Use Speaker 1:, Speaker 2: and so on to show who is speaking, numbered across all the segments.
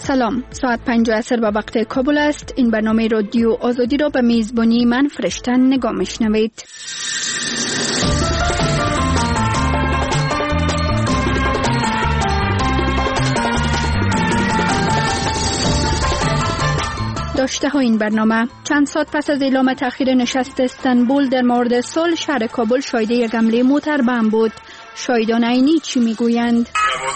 Speaker 1: سلام، ساعت 5 عصر به وقت کابل است. این برنامه رادیو آزادی را به میزبانی من فرشتن نگاه میشنوید. داشته ها این برنامه: چند ساعت پس از اعلام تأخیر نشست استانبول در مورد صلح، شهر کابل شاهد یک حمله موتر بم بود. شاهدان عینی چی میگویند؟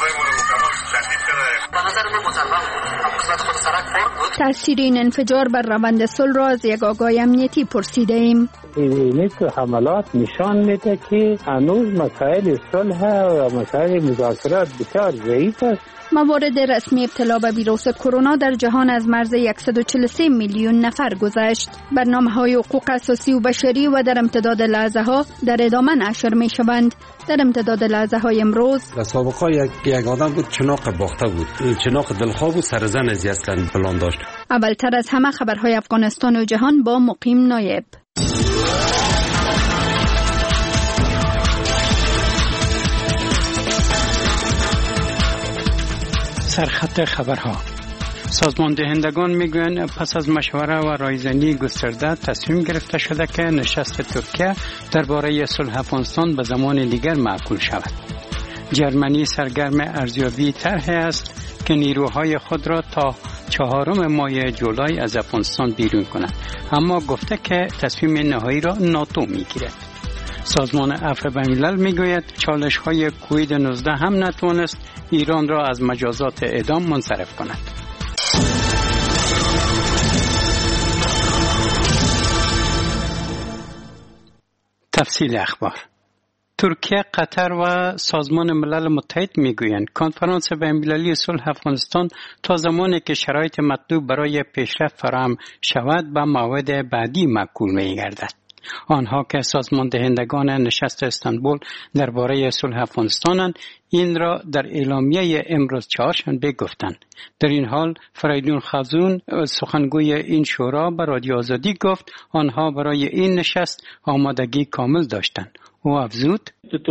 Speaker 1: تأثیر این انفجار بر روند صلح را از یک آگاه امنیتی پرسیده ایم.
Speaker 2: این حملات نشان میده که هنوز مسائل صلح و مسائل مذاکرات بسیار ضعیف است.
Speaker 1: موارد رسمی ابتلا به ویروس کرونا در جهان از مرز 143 میلیون نفر گذشت. برنامه‌های حقوق اساسی و بشری و در امتداد لحظه‌ها در ادامه نشر می‌شوند. در امتداد لحظه‌های امروز
Speaker 3: در سابقا یک آدم بود، چناق باخته بود، چناق دلخواه بود، سر زن از اصلا پلان داشت.
Speaker 1: اولتر از همه خبرهای افغانستان و جهان با مقیم نایب.
Speaker 4: سرخط خبرها. سازمان دهندگان میگویند پس از مشوره و رایزنی گسترده تصمیم گرفته شده که نشست ترکیه درباره صلح افغانستان به زمان دیگر معقول شود. جرمنی سرگرم ارزیابی طرحی است که نیروهای خود را تا 4 ماه جولای از افغانستان بیرون کند، اما گفته که تصمیم نهایی را ناتو میگیرد. سازمان عفو بین‌الملل میگوید چالش‌های کووید 19 هم نتوانست ایران را از مجازات اعدام منصرف کند. تفصیل اخبار. ترکیه، قطر و سازمان ملل متحد میگویند کنفرانس بین‌المللی صلح افغانستان تا زمانی که شرایط مطلوب برای پیشرفت فراهم شود به موعد بعدی معقول می‌گردد. آنها که سازمان دهندگان نشست استانبول درباره صلح افغانستانند، این را در اعلامیه امروز چهارشنبه گفتند. در این حال فریدون خزون، سخنگوی این شورا، به رادیو آزادی گفت آنها برای این نشست آمادگی کامل داشتند. او افزود: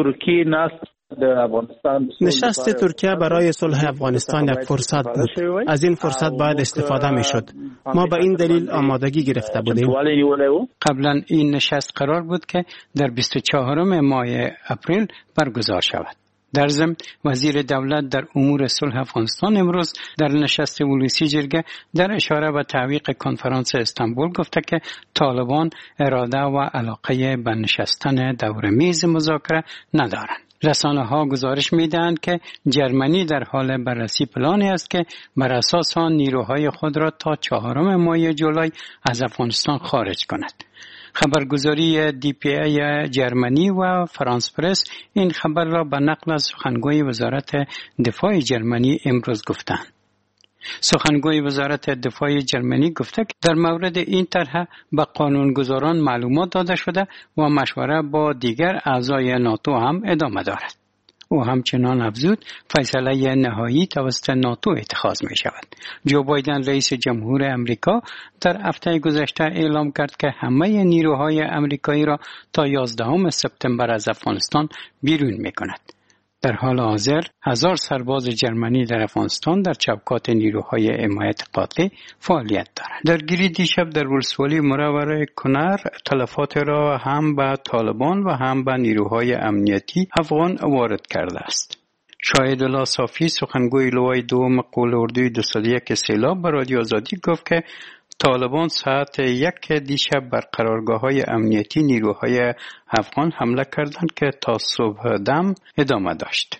Speaker 5: نشست ترکیه برای صلح افغانستان یک فرصت بود. از این فرصت باید استفاده می شد. ما به این دلیل آمادگی گرفته بودیم.
Speaker 4: قبلا این نشست قرار بود که در 24 ماه اپریل برگزار شود. در ضمن وزیر دولت در امور صلح افغانستان امروز در نشست ولوسی جرگه در اشاره به تعویق کنفرانس استانبول گفته که طالبان اراده و علاقه به نشستن دور میز مذاکره ندارند. رسانه‌ها گزارش می‌دهند که جرمنی در حال بررسی پلانی است که بر اساس آن نیروهای خود را تا 4 ماه جولای از افغانستان خارج کند. خبرگزاری DPA جرمنی و فرانس پرس این خبر را به نقل از سخنگوی وزارت دفاع جرمنی امروز گفتند. سخنگوی وزارت دفاع جرمنی گفته که در مورد این طرح به قانونگذاران معلومات داده شده و مشوره با دیگر اعضای ناتو هم ادامه دارد. او همچنان افزود فیصله نهایی توسط ناتو اتخاذ می شود. جو بایدن رئیس جمهور امریکا در هفته گذشته اعلام کرد که همه نیروهای امریکایی را تا 11 سپتامبر از افغانستان بیرون می کند. در حال حاضر 1000 سرباز جرمنی در افغانستان در چوکات نیروهای حمایت قاطع فعالیت دارند. درگیری دیشب در ولسوالی مروره کنر تلفات را هم به طالبان و هم به نیروهای امنیتی افغان وارد کرده است. شاهد الله صافی، سخنگوی لوای دوم قول اردوی 201 سیلاب، به رادیو آزادی گفت که طالبان ساعت 1 دیشب بر قرارگاه‌های امنیتی نیروهای افغان حمله کردند که تا صبح دم ادامه داشت.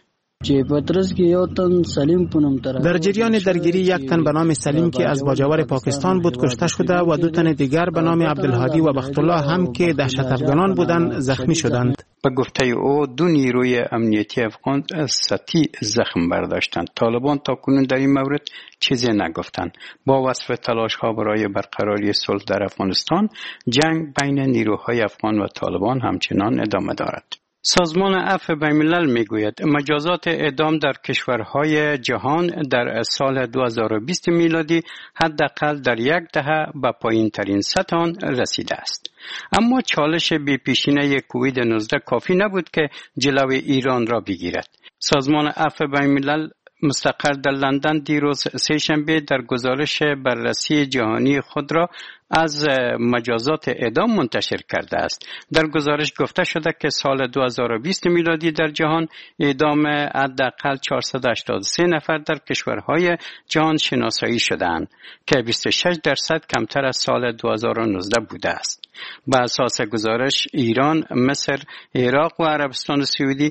Speaker 5: در جریان درگیری یک تن به نام سلیم که از باجوار پاکستان بود کشته شده و 2 تن دیگر به نام عبدالهادی و بختالله هم که دهشت افغانان بودند زخمی شدند.
Speaker 4: به گفته او 2 نیروی امنیتی افغان سطحی زخم برداشتند. طالبان تاکنون در این مورد چیزی نگفتند. با وصف تلاش‌ها برای برقراری صلح در افغانستان، جنگ بین نیروهای افغان و طالبان همچنان ادامه دارد. سازمان عفو بین‌الملل میگوید مجازات اعدام در کشورهای جهان در سال 2020 میلادی حداقل در 10 دهه به پایین‌ترین سطح آن رسیده است. اما چالش بی‌پیشینه کووید 19 کافی نبود که جلوی ایران را بگیرد. سازمان عفو بین‌الملل مستقر در لندن دیروز سه‌شنبه در گزارش بررسی جهانی خود را از مجازات اعدام منتشر کرده است. در گزارش گفته شده که سال 2020 میلادی در جهان اعدام حداقل 483 نفر در کشورهای جهان شناسایی شدند که 26% کمتر از سال 2019 بوده است. با اساس گزارش ایران، مصر، عراق و عربستان سعودی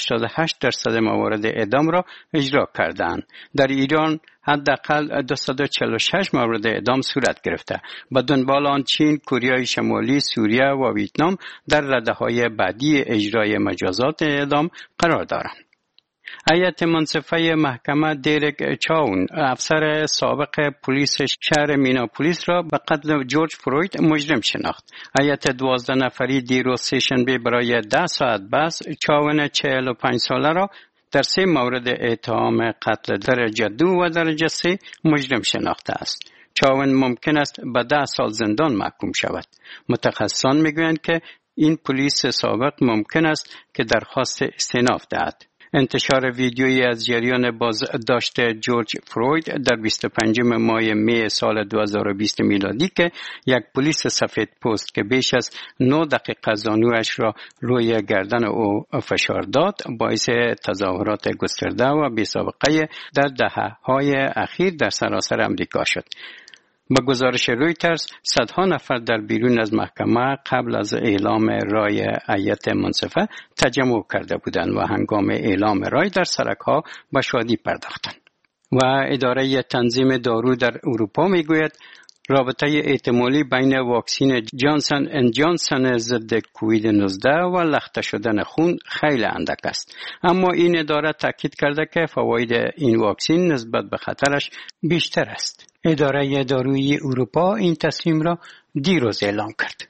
Speaker 4: 88% موارد اعدام را اجرا کردند. در ایران حداقل 246 مورد اعدام صورت گرفته. به دنبال آن چین، کره شمالی، سوریه و ویتنام در رده‌های بعدی اجرای مجازات اعدام قرار دارند. هیئت منصفه محکمه دیرک چاون، افسر سابق پلیس شهر میناپولیس را به قتل جورج فروید مجرم شناخت. هیئت 12 نفری دیروز سه‌شنبه برای 10 ساعت بحث چاون 45 ساله را در 3 مورد اتهام قتل درجه 2 و درجه 3 مجرم شناخته است. چاون ممکن است به 10 سال زندان محکوم شود. متخصصان میگویند که این پلیس سابق ممکن است که درخواست استئناف دهد. انتشار ویدیویی از جریان بازداشت جورج فروید در 25 ماه می سال 2020 میلادی که یک پلیس سفید پوست که بیش از 9 دقیقه زانویش را روی گردن او فشار داد باعث تظاهرات گسترده و بی‌سابقه در دهه‌های اخیر در سراسر امریکا شد. با گزارش رویترز صدها نفر در بیرون از محکمه قبل از اعلام رای هیئت منصفه تجمع کرده بودند و هنگام اعلام رای در سرک‌ها به شادی پرداختند. و اداره تنظیم دارو در اروپا میگوید رابطه احتمالی بین واکسن جانسن اند جانسن ضد کووید 19 و لخته شدن خون خیلی اندک است. اما این اداره تاکید کرده که فواید این واکسن نسبت به خطرش بیشتر است. اداره دارویی اروپا این تصمیم را دیروز اعلام کرد.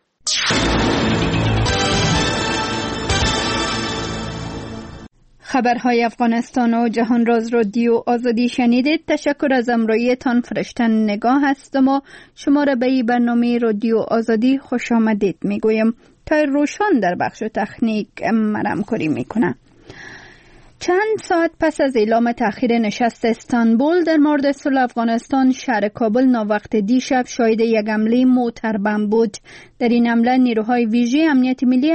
Speaker 1: خبرهای افغانستان و جهان راز رادیو آزادی شنیدید. تشکر از همراهیتان. فرشتن نگاه هستم و شما را به این برنامه رادیو آزادی خوش آمدید میگویم. تا روشان در بخش تکنیک همکاری میکنه. چند ساعت پس از اعلام تأخیر نشست استانبول در مورد صلح افغانستان، شهر کابل ناوقت دیشب شاهد یک حمله موتربم بود. در این حمله نیروهای ویژه امنیت ملی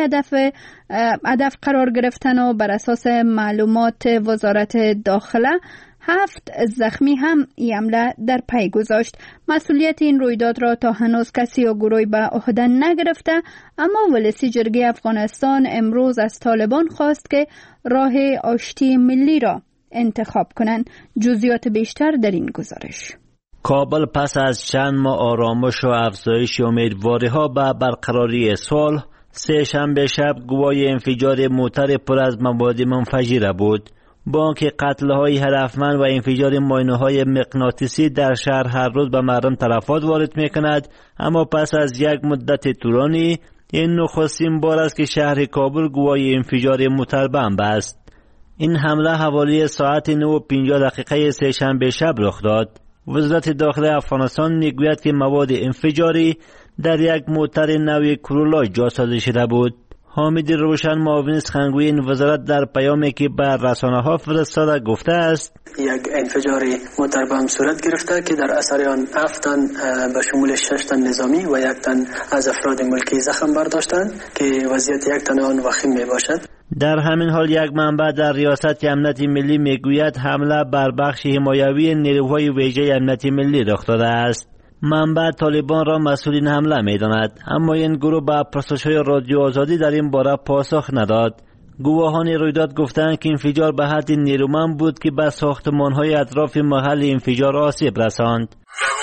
Speaker 1: هدف قرار گرفتن و بر اساس معلومات وزارت داخله 7 زخمی هم این حمله در پی گذاشت. مسئولیت این رویداد را تا هنوز کسی یا گروهی به عهده نگرفته، اما ولسی جرگه افغانستان امروز از طالبان خواست که راه آشتی ملی را انتخاب کنند. جزئیات بیشتر در این گزارش.
Speaker 6: کابل پس از چند ماه آرامش و افزایش امیدواری‌ها به برقراری صلح، سه‌شنبه شب گواه انفجار موتر پر از مواد منفجره بود. بانک قتل‌های هدفمند و انفجار ماینه‌های مغناطیسی در شهر هر روز به مردم تلفات وارد می‌کند، اما پس از یک مدت طولانی این نخستین بار است که شهر کابل گواه انفجار موتربمب است. این حمله حوالی ساعت 9:50 سه‌شنبه شب رخ داد. وزارت داخله افغانستان میگوید که مواد انفجاری در یک موتر نوع کرولا جاسازی شده بود. حامد روشن معاون سخنگوی این وزارت در پیامی که بر رسانه‌ها فرستاده گفته است
Speaker 7: یک انفجار موتربم صورت گرفته که در اثر آن 7 تن به شمول 6 تن نظامی و 1 تن از افراد ملکی زخم برداشتند که وضعیت 1 تن آن وخیم می باشد.
Speaker 6: در همین حال یک منبع در ریاست امنیت ملی میگوید حمله بر بخش حمایوی نیروهای ویژه امنیت ملی رخ داده است. منبع طالبان را مسئول این حمله می‌داند، اما این گروه به پرسش‌های رادیو آزادی در این باره پاسخ نداد. گواهان رویداد گفتند که انفجار به حد نیرومند بود که به ساختمان‌های اطراف محل انفجار آسیب رساند.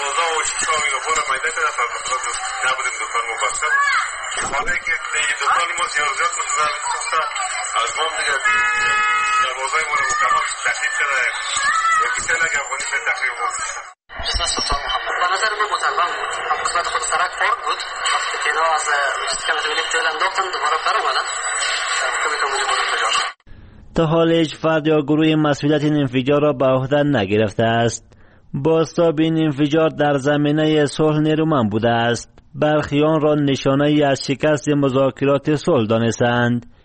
Speaker 6: تا حال هیچ فرد یا گروه مسئولیت این انفجار را به عهده نگرفته است. بازتاب این انفجار در زمینه صلح نیرومند بوده است. برخیان را نشانه از شکست مذاکرات صلح دانستند.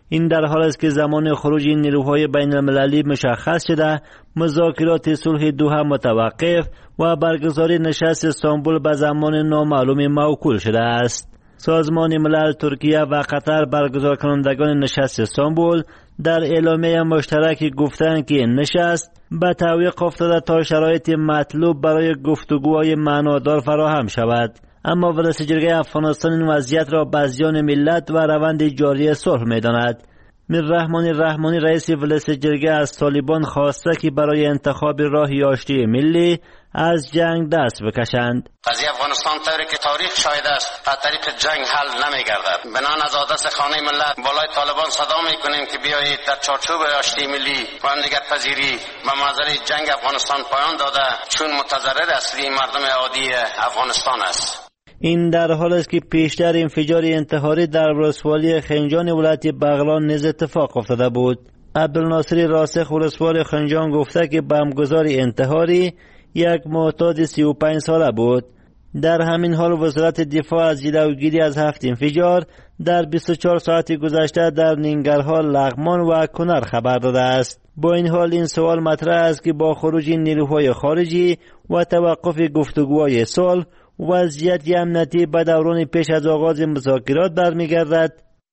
Speaker 6: این در حال است که زمان خروج این نیروهای بین المللی مشخص شده، مذاکرات صلح دوحه متوقف و برگزاری نشست استانبول به زمان نامعلوم موکول شده است. سازمان ملل، ترکیه و قطر برگزار کنندگان نشست استانبول در اعلامیه مشترک گفتند که این نشست به تعویق افتاده تا شرایط مطلوب برای گفتگوهای معنادار فراهم شود. اما ولایت جرگه افغانستان این وضعیت را به زیان ملت و روند جاری صلح می‌داند. میر رحمانی رئیس ولایت جرگه از طالبان خواسته که برای انتخاب راهی آشتی ملی از جنگ دست بکشند.
Speaker 8: قضیه افغانستان طوری که تاریخ شاهد است از طریق جنگ حل نمی‌گردد. بنان از آدرس خانه ملت بالای طالبان صدا می‌کنیم که بیایید در چارچوب آشتی ملی و همدیگر پذیری و معضل جنگ افغانستان پایان داده، چون متضرر اصلی مردم عادی افغانستان است.
Speaker 6: این در حال است که پیشتر انفجار انتحاری در ولسوالی خنجان ولایت بغلان نیز اتفاق افتاده بود. عبدالناصر راسخ ولسوال خنجان گفته که بمبگذار انتحاری یک معتاد 35 ساله بود. در همین حال وزارت دفاع از جلوگیری از 7 انفجار در 24 ساعت گذشته در ننگرهار، لغمان و کنر خبر داده است. با این حال این سوال مطرح است که با خروج نیروهای خارجی و توقف گفتگوهای صلح وضعیت امنیتی به دوران پیش از آغاز مذاکرات برمیگردد.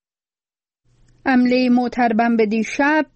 Speaker 1: حمله موتربم به دیشب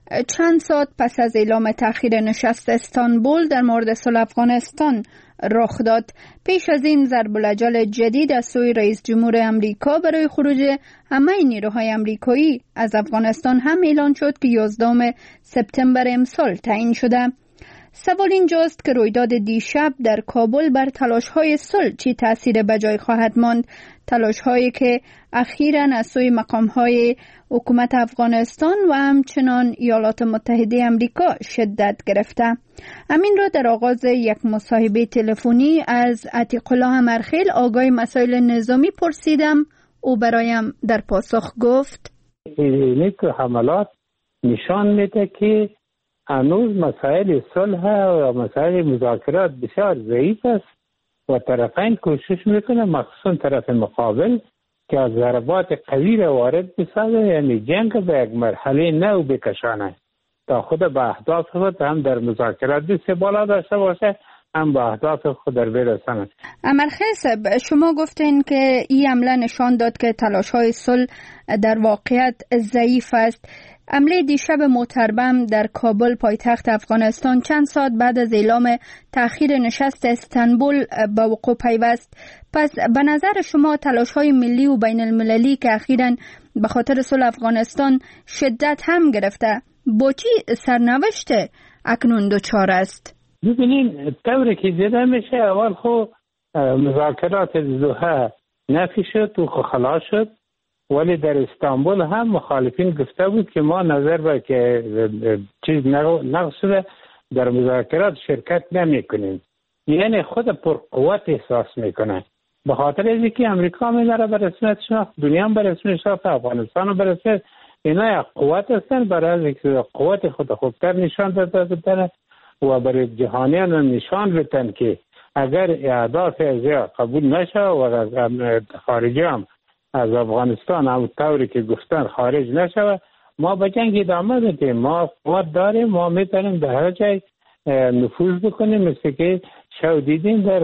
Speaker 1: چند ساعت پس از اعلام تأخیر نشست استانبول در مورد صلح افغانستان رخ داد. پیش از این ضرب الاجل جدید از سوی رئیس جمهور امریکا برای خروج همه نیروهای امریکایی از افغانستان هم اعلان شد که 11 سپتامبر امسال تعیین شده. سوال اینجاست که رویداد دیشب در کابل بر تلاش‌های صلح چی تأثیر به جای خواهد ماند؟ تلاش‌هایی که اخیراً از سوی مقام‌های حکومت افغانستان و همچنان ایالات متحده آمریکا شدت گرفته. همین را در آغاز یک مصاحبه تلفنی از عتیق الله امرخیل، آگاه مسائل نظامی، پرسیدم. او برایم در پاسخ گفت:
Speaker 2: این حملات نشان میده که هنوز مسائل صلح و مسائل مذاکرات بسیار ضعیف است و طرفین کوشش میکنه، مخصوصا طرف مقابل، که از ضربات قوی را وارد بسازه، یعنی جنگ به یک مرحله نو بکشانه تا خود به اهداف خود هم در مذاکرات دست بالا داشته باشه، هم به اهداف خود در برسانه.
Speaker 1: امرخیل صاحب، شما گفتین که این حمله نشان داد که تلاش‌های صلح در واقعیت ضعیف است. حمله دیشب موتربم در کابل پایتخت افغانستان چند ساعت بعد از اعلام تأخیر نشست استانبول به وقوع پیوست. پس به نظر شما تلاش‌های ملی و بین المللی که اخیراً به خاطر صلح افغانستان شدت هم گرفته، با چی سرنوشت اکنون دچار است؟
Speaker 2: ببینین طوری که دیده میشه، اول خو مذاکرات دوحه نفی شد و خلاص شد، ولی در استانبول هم مخالفین گفته بود که ما نظر به که چیز نقص شده در مذاکرات شرکت نمی کنیم. یعنی خود پر قوت احساس میکنه، به خاطر از اینکه امریکا میداره به رسمیت شناخت، دنیا هم به رسمیت شناخت، افغانستان به رسمیت، اینا یک قوت هستن، برای از اینکه قوت خود خوبتر نشان داده و برای جهانیان نشان بدن که اگر اهداف از قبول نشه و از خارجی هم از افغانستان هم طوری که گفتن خارج نشوه، ما به جنگ ادامه بدیم، ما قوت داریم، ما میتونیم در هر جای نفوذ بکنیم، مثل که شو دیدیم در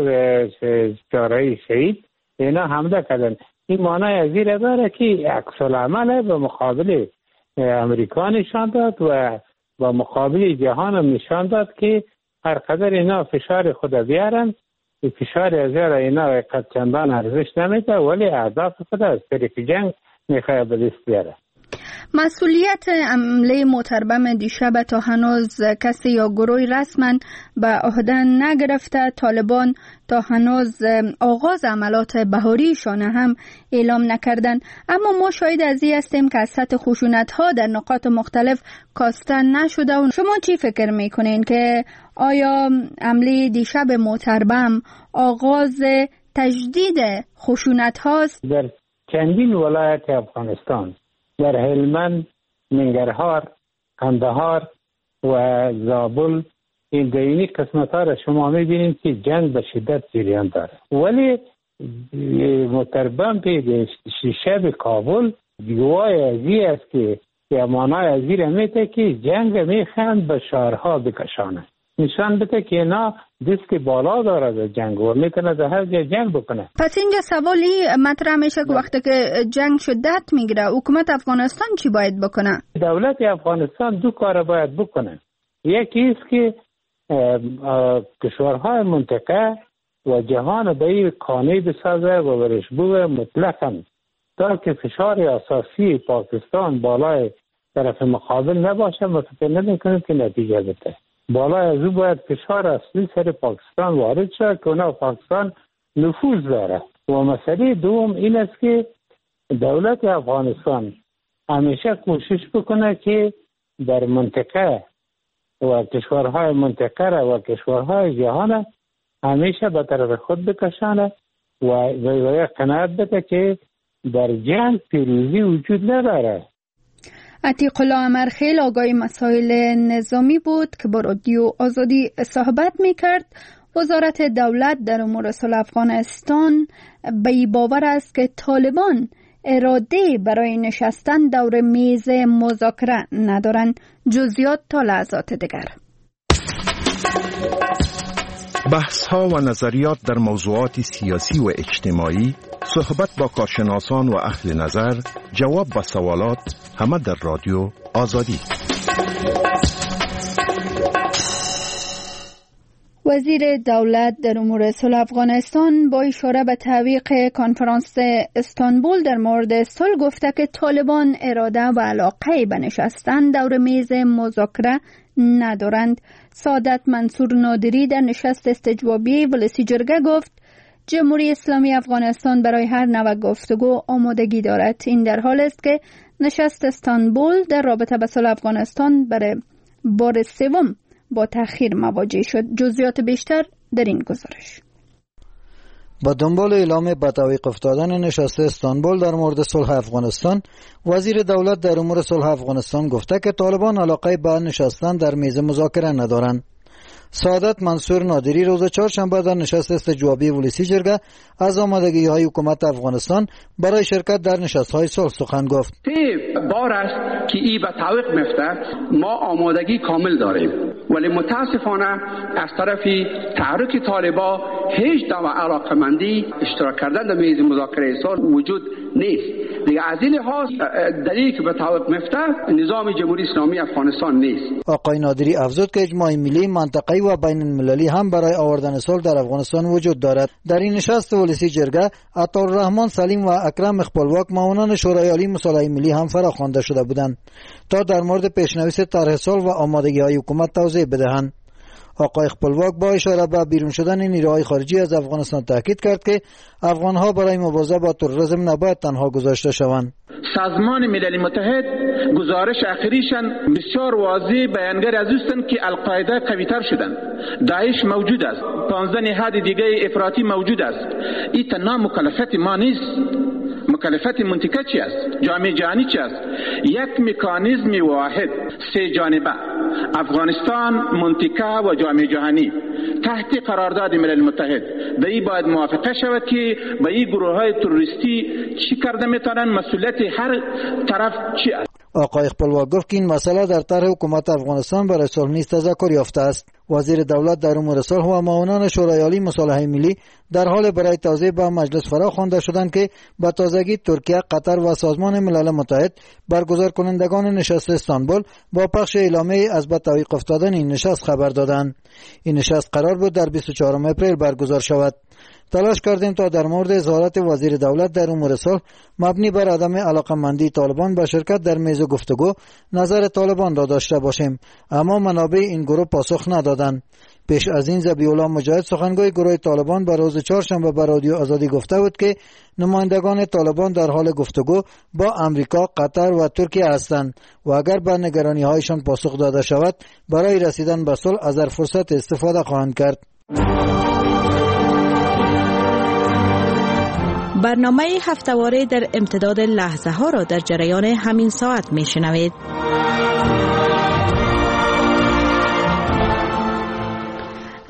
Speaker 2: چهارراه شهید اینا حمله کردن. این معنی از این داره که عکس العمل به مقابل امریکا نشان داد و با مقابل جهان هم نشان داد که هر قدر اینا فشار خود بیارن، فشار از اینا قد چندان ارزش نمیده، ولی اهداف خود از طریق جنگ میخواه به دست بیاره.
Speaker 1: مسئولیت حمله موتربم دیشب تا هنوز کسی یا گروهی رسما به عهده نگرفته. طالبان تا هنوز آغاز عملات بهاریشان هم اعلام نکردند، اما ما شاهد از این هستیم که از سطح خشونت‌ها در نقاط مختلف کاسته نشده. و شما چی فکر میکنین که آیا حمله دیشب موتربم آغاز تجدید خشونت هاست؟
Speaker 2: در چندین ولایت افغانستان، در هلمند، ننگرهار، قندهار و زابل، این دینی قسمت ها را شما میبینید که جنگ به شدت جریان داره، ولی موتربم به شب کابل گواهی ازی است که معنای ازی میته که جنگ میخند به شهرها بکشانه، نشان بده که اینا دست بالا داره در جنگ و میتونه در هر جای جنگ بکنه.
Speaker 1: پس اینجا سوالی مطرح میشه که وقتی که جنگ شدت میگیره حکومت افغانستان چی باید بکنه؟
Speaker 2: دولت افغانستان دو کار باید بکنه. یکی است که کشورهای منطقه و جهان به این قانع بسازه و برش بوه مطلقاً تا که فشار اساسی پاکستان بالای طرف مقابل نباشه. ما فکر نمی‌کنیم که نتیجه بده. بالای از او باید فشار اصلی سر پاکستان وارد شد که اونا پاکستان نفوذ داره. و مسئله دوم این است که دولت افغانستان همیشه کوشش بکنه که در منطقه و کشورهای منطقه و کشورهای جهان همیشه به طرف خود بکشانه و قناعت بده که در جنگ پیروزی وجود نداره.
Speaker 1: عتیق الله امرخیل آگاه مسائل نظامی بود که با رادیو آزادی صحبت میکرد. وزارت دولت در امور صلح افغانستان به این باور است که طالبان اراده برای نشستن دور میز مذاکره ندارند. جزئیات تا لحظات دیگر.
Speaker 9: بحث ها و نظریات در موضوعات سیاسی و اجتماعی، صحبت با کارشناسان و اهل نظر، جواب به سوالات، همه در رادیو آزادی.
Speaker 1: وزیر دولت در امور صلح افغانستان با اشاره به تعویق کنفرانس استانبول در مورد صلح گفته که طالبان اراده و علاقه به نشستن دور میز مذاکره ندارند. سعادت منصور نادری در نشست استجوابی ولسی جرگه گفت جمهوری اسلامی افغانستان برای هر نوع گفتگو آمادگی دارد. این در حال است که نشست استانبول در رابطه به صلح افغانستان برای بار سوم با تأخیر مواجه شد. جزئیات بیشتر در این گزارش.
Speaker 10: با دنبال اعلام به تعویق افتادن نشست استانبول در مورد صلح افغانستان، وزیر دولت در امور صلح افغانستان گفته که طالبان علاقه به نشستن در میز مذاکره ندارند. سعادت منصور نادری روز چهارشنبه در نشست استجوابی ولسی جرگه از آمادگی‌های حکومت افغانستان برای شرکت در نشست‌های صلح سخن گفت.
Speaker 11: بار است که ای به تعویق میفته. ما آمادگی کامل داریم، ولی متاسفانه از طرف تحریک طالبان هیچ نوع علاقمندی اشتراک کردن در میز مذاکره صلح وجود نیست. دیگه از این لحاظ دلیلی که به تعویق میفته نظام جمهوری اسلامی افغانستان نیست.
Speaker 10: آقای نادری افزود که اجماع ملی، منطقه‌ای و بین المللی هم برای آوردن صلح در افغانستان وجود دارد. در این نشست ولسی جرگه عطاالرحمن سلیم و اکرم اخبالواک معاونان شورای عالی مصالحه ملی هم فراخوانده شده بودند تا در مورد پیشنویس طرح صلح و آمادگی‌های حکومت توضیح بدهند. آقای اخبالواک با اشاره به بیرون شدن نیروهای خارجی از افغانستان تاکید کرد که افغان‌ها برای مبارزه با تروریسم نباید تنها گذاشته شوند.
Speaker 11: سازمان ملل متحد گزارش اخیریشان بسیار واضح بیانگر از است که القاعده قوی‌تر شدند. داعش موجود است. 15 نهاد دیگه افراطی موجود است. این تنها مکلفیت ما نیست. مکلفیت منطقه چی است؟ جامعه جهانی چی است؟ یک مکانیزم واحد سه جانبه، افغانستان، منطقه و جامعه جهانی تحت قرارداد ملل متحد به این باید موافقه شود که به این گروه‌های تروریستی چی کرده میتونن، مسئولیت هر طرف چی است.
Speaker 10: آقای اخبالواک گفت که این مسئله در طرح حکومت افغانستان برای صلح نیز تذکر یافته است. وزیر دولت در امور صلح و معاونان شورای عالی مصالحه ملی در حال برای توضیح به مجلس فراخوانده شدند که به تازگی ترکیه، قطر و سازمان ملل متحد برگزار کنندگان نشست استانبول با پخش اعلامیه از به تعویق افتادن این نشست خبر دادند. این نشست قرار بود در 24 اپریل برگزار شود. تلاش کردیم تا در مورد اظهارات وزیر دولت در امور صلح مبنی بر عدم علاقمندی طالبان به شرکت در میز گفتگو نظر طالبان را داشته باشیم، اما منابع این گروه پاسخ ندادند. پیش از این ذبیح الله مجاهد سخنگوی گروه طالبان به روز چهارشنبه به رادیو آزادی گفته بود که نمایندگان طالبان در حال گفتگو با امریکا، قطر و ترکیه هستند و اگر به نگرانی‌هایشان پاسخ داده شود برای رسیدن به صلح از هر فرصت استفاده خواهند کرد.
Speaker 12: برنامه هفته‌واره در امتداد لحظه ها را در جریان همین ساعت می شنوید.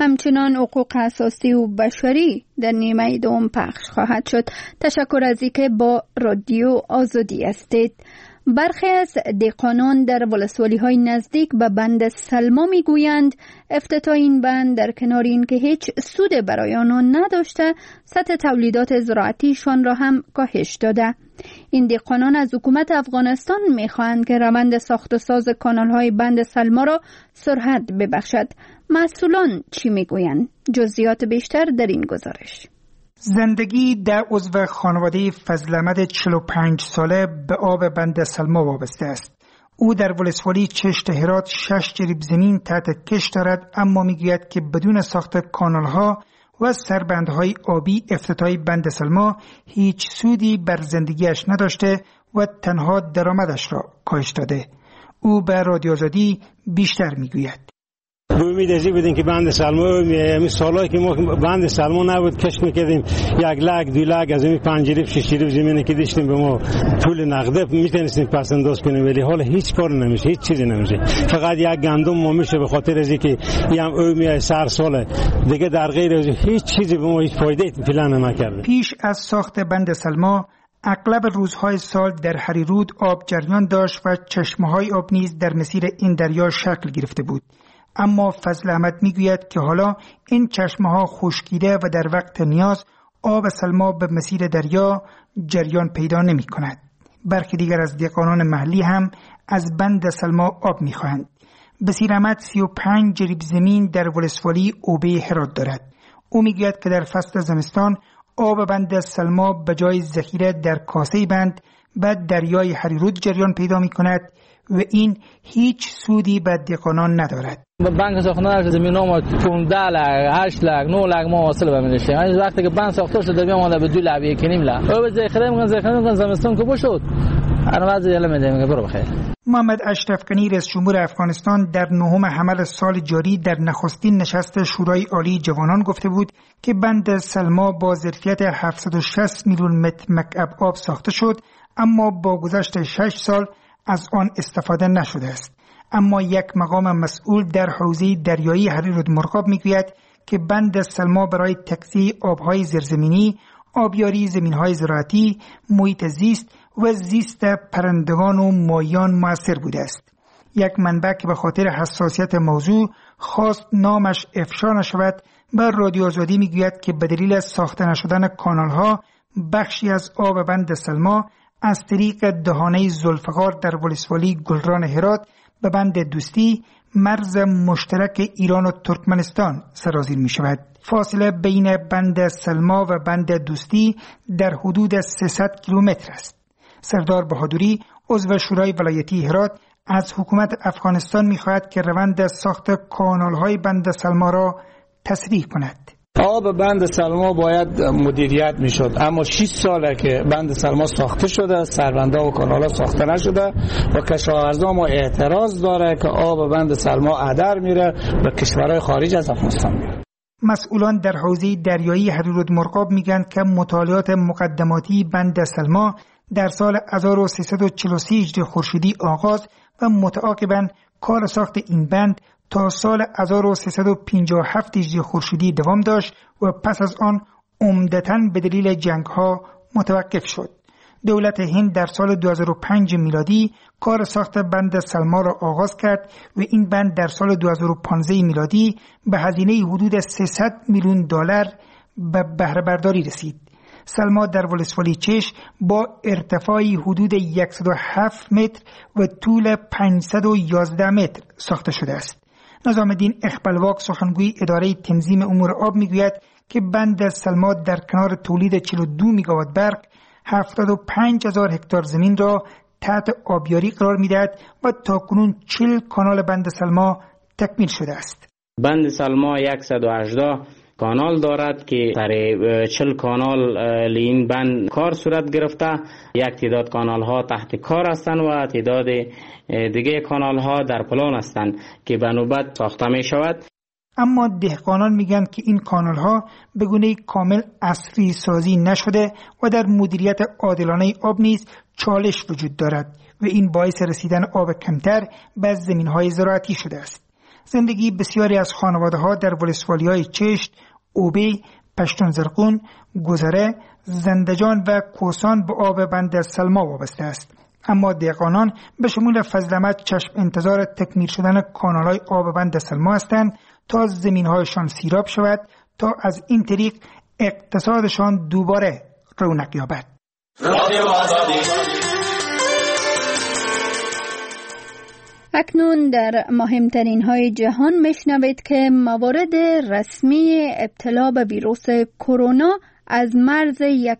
Speaker 1: همچنان حقوق اساسی و بشری در نیمه دوم پخش خواهد شد. تشکر از اینکه با رادیو آزادی هستید. برخی از دهقانان در ولسوالی‌های نزدیک به بند سلما میگویند افتتاح این بند در کنار اینکه هیچ سود برای آنان نداشته، سطح تولیدات زراعتیشان را هم کاهش داده. این دهقانان از حکومت افغانستان میخواهند که روند ساخت و ساز کانال‌های بند سلما را سرعت ببخشد. مسئولان چی میگویند؟ جزئیات بیشتر در این گزارش.
Speaker 13: زندگی در عضو خانواده فضل احمد 45 ساله به آب بند سلما وابسته است. او در ولسوالی چشت هرات 6 جریب زمین تحت کش دارد، اما میگوید که بدون ساخت کانال‌ها و سربندهای آبی افتتاح بند سلما هیچ سودی بر زندگیش نداشته و تنها درآمدش را کاهش داده. او به رادیو آزادی بیشتر میگوید.
Speaker 14: به امید ازی بودیم که بند سلما می سالایی که ما بند سلما نبود کشت میکردیم 1 لک 2 لک از این 5 جریب 6 جریب زمینی که داشتیم به ما پول نقده میتونستیم پس انداز کنیم، ولی حالا هیچ کار نمیشه، هیچ چیزی نمیشه. فقط یک گندم ما میشه به خاطر از اینکه هم او سر ساله دیگه، در غیر از هیچ چیزی به ما هیچ فایده پلان نکرده.
Speaker 13: پیش از ساخت بند سلما اغلب روزهای سال در هریرود آب جریان داشت و چشمه‌های آب نیز در مسیر این دریا شکل گرفته بود. اما فضل احمد میگوید که حالا این چشمه‌ها خشکیده و در وقت نیاز آب سلما به مسیر دریا جریان پیدا نمی‌کند. برخی دیگر از دهقانان محلی هم از بند سلما آب می‌خواهند. بصیر احمد 35 جریب زمین در ولسوالی اوبه هرات دارد. او میگوید که در فصل زمستان آب بند سلما به جای ذخیره در کاسه بند به دریای هریرود جریان پیدا می‌کند و این هیچ سودی به دهقانان ندارد.
Speaker 15: بند ساختن زمین ما 15 لک 8 لک 9 لک ما حاصل بمیشه. این وقتی که بند ساخته شده میامونه به 2 لک 1.5 لک. او به ذخیره میگن زمستون که بشود. انا بعضی یلا میگم برو بخیر.
Speaker 13: محمد اشرف غنی رئیس جمهور افغانستان در 9 حمل سال جاری در نخستین نشست شورای عالی جوانان گفته بود که بند سلما با ظرفیت 760 میلیون متر مکعب آب ساخته شد، اما با گذشت 6 سال از آن استفاده نشده است. اما یک مقام مسئول در حوزه دریایی هریرود مرغاب میگوید که بند سلما برای تغذیه آبهای زیرزمینی، آبیاری زمینهای زراعتی، محیط زیست و زیست پرندگان و ماهیان مؤثر بوده است. یک منبع که به خاطر حساسیت موضوع خواست نامش افشا نشود به رادیو آزادی میگوید که به دلیل ساخته نشدن کانالها بخشی از آب بند سلما از طریق دهانه ذوالفقار در ولسوالی گلران هرات به بند دوستی مرز مشترک ایران و ترکمنستان سرازیر می شود. فاصله بین بند سلما و بند دوستی در حدود 300 کیلومتر است. سردار بهادری عضو شورای ولایتی هرات از حکومت افغانستان می خواهد که روند ساخت کانال‌های بند سلما را تسریع کند.
Speaker 15: آب بند سلما باید مدیریت میشد، اما 6 ساله که بند سلما ساخته شده، سربندها و کانال‌ها ساخته نشده و کشاورزا ما اعتراض داره که آب بند سلما هدر میره و کشورهای خارج از افغانستان میره.
Speaker 13: مسئولان در حوزه دریایی هریرود مرغاب میگن که مطالعات مقدماتی بند سلما در سال 1343 هجری خورشیدی آغاز و متعاقباً کار ساخت این بند تا سال 1357 هجری خورشیدی دوام داشت و پس از آن عمدتاً به دلیل جنگ‌ها متوقف شد. دولت هند در سال 2005 میلادی کار ساخت بند سلما را آغاز کرد و این بند در سال 2015 میلادی به هزینه حدود 300 میلیون دلار به بهره برداری رسید. سلما در ولسوالی چش با ارتفاعی حدود 107 متر و طول 511 متر ساخته شده است. نظام الدین اخبلواک سخنگوی اداره تنظیم امور آب میگوید که بند سلما در کنار تولید 42 میگاوات برق 75,000 هکتار زمین را تحت آبیاری قرار میدهد و تاکنون 40 کانال بند سلما تکمیل شده است.
Speaker 16: بند سلما 180 کانال دارد که سر 40 کانال این بند کار صورت گرفته. یک تعداد کانال ها تحت کار هستند و تعداد دیگه کانال ها در پلان هستند که به نوبت ساخته می شود.
Speaker 13: اما دهقانان میگن که این کانال ها به گونه کامل عصری سازی نشده و در مدیریت عادلانه آب نیز چالش وجود دارد و این باعث رسیدن آب کمتر به زمین های زراعتی شده است. زندگی بسیاری از خانواده‌ها در ولسوالی‌های چشت، اوبی، پشتون زرقون، گذره، زندجان و کوسان به آب بند سلما وابسته است. اما دهقانان به شمول فضلمت چشم انتظار تکمیل شدن کانال‌های آب بند سلما هستند تا زمین‌هایشان سیراب شود تا از این طریق اقتصادشان دوباره رونق یابد.
Speaker 1: اکنون در مهمترین های جهان میشنوید که موارد رسمی ابتلا به ویروس کرونا از مرز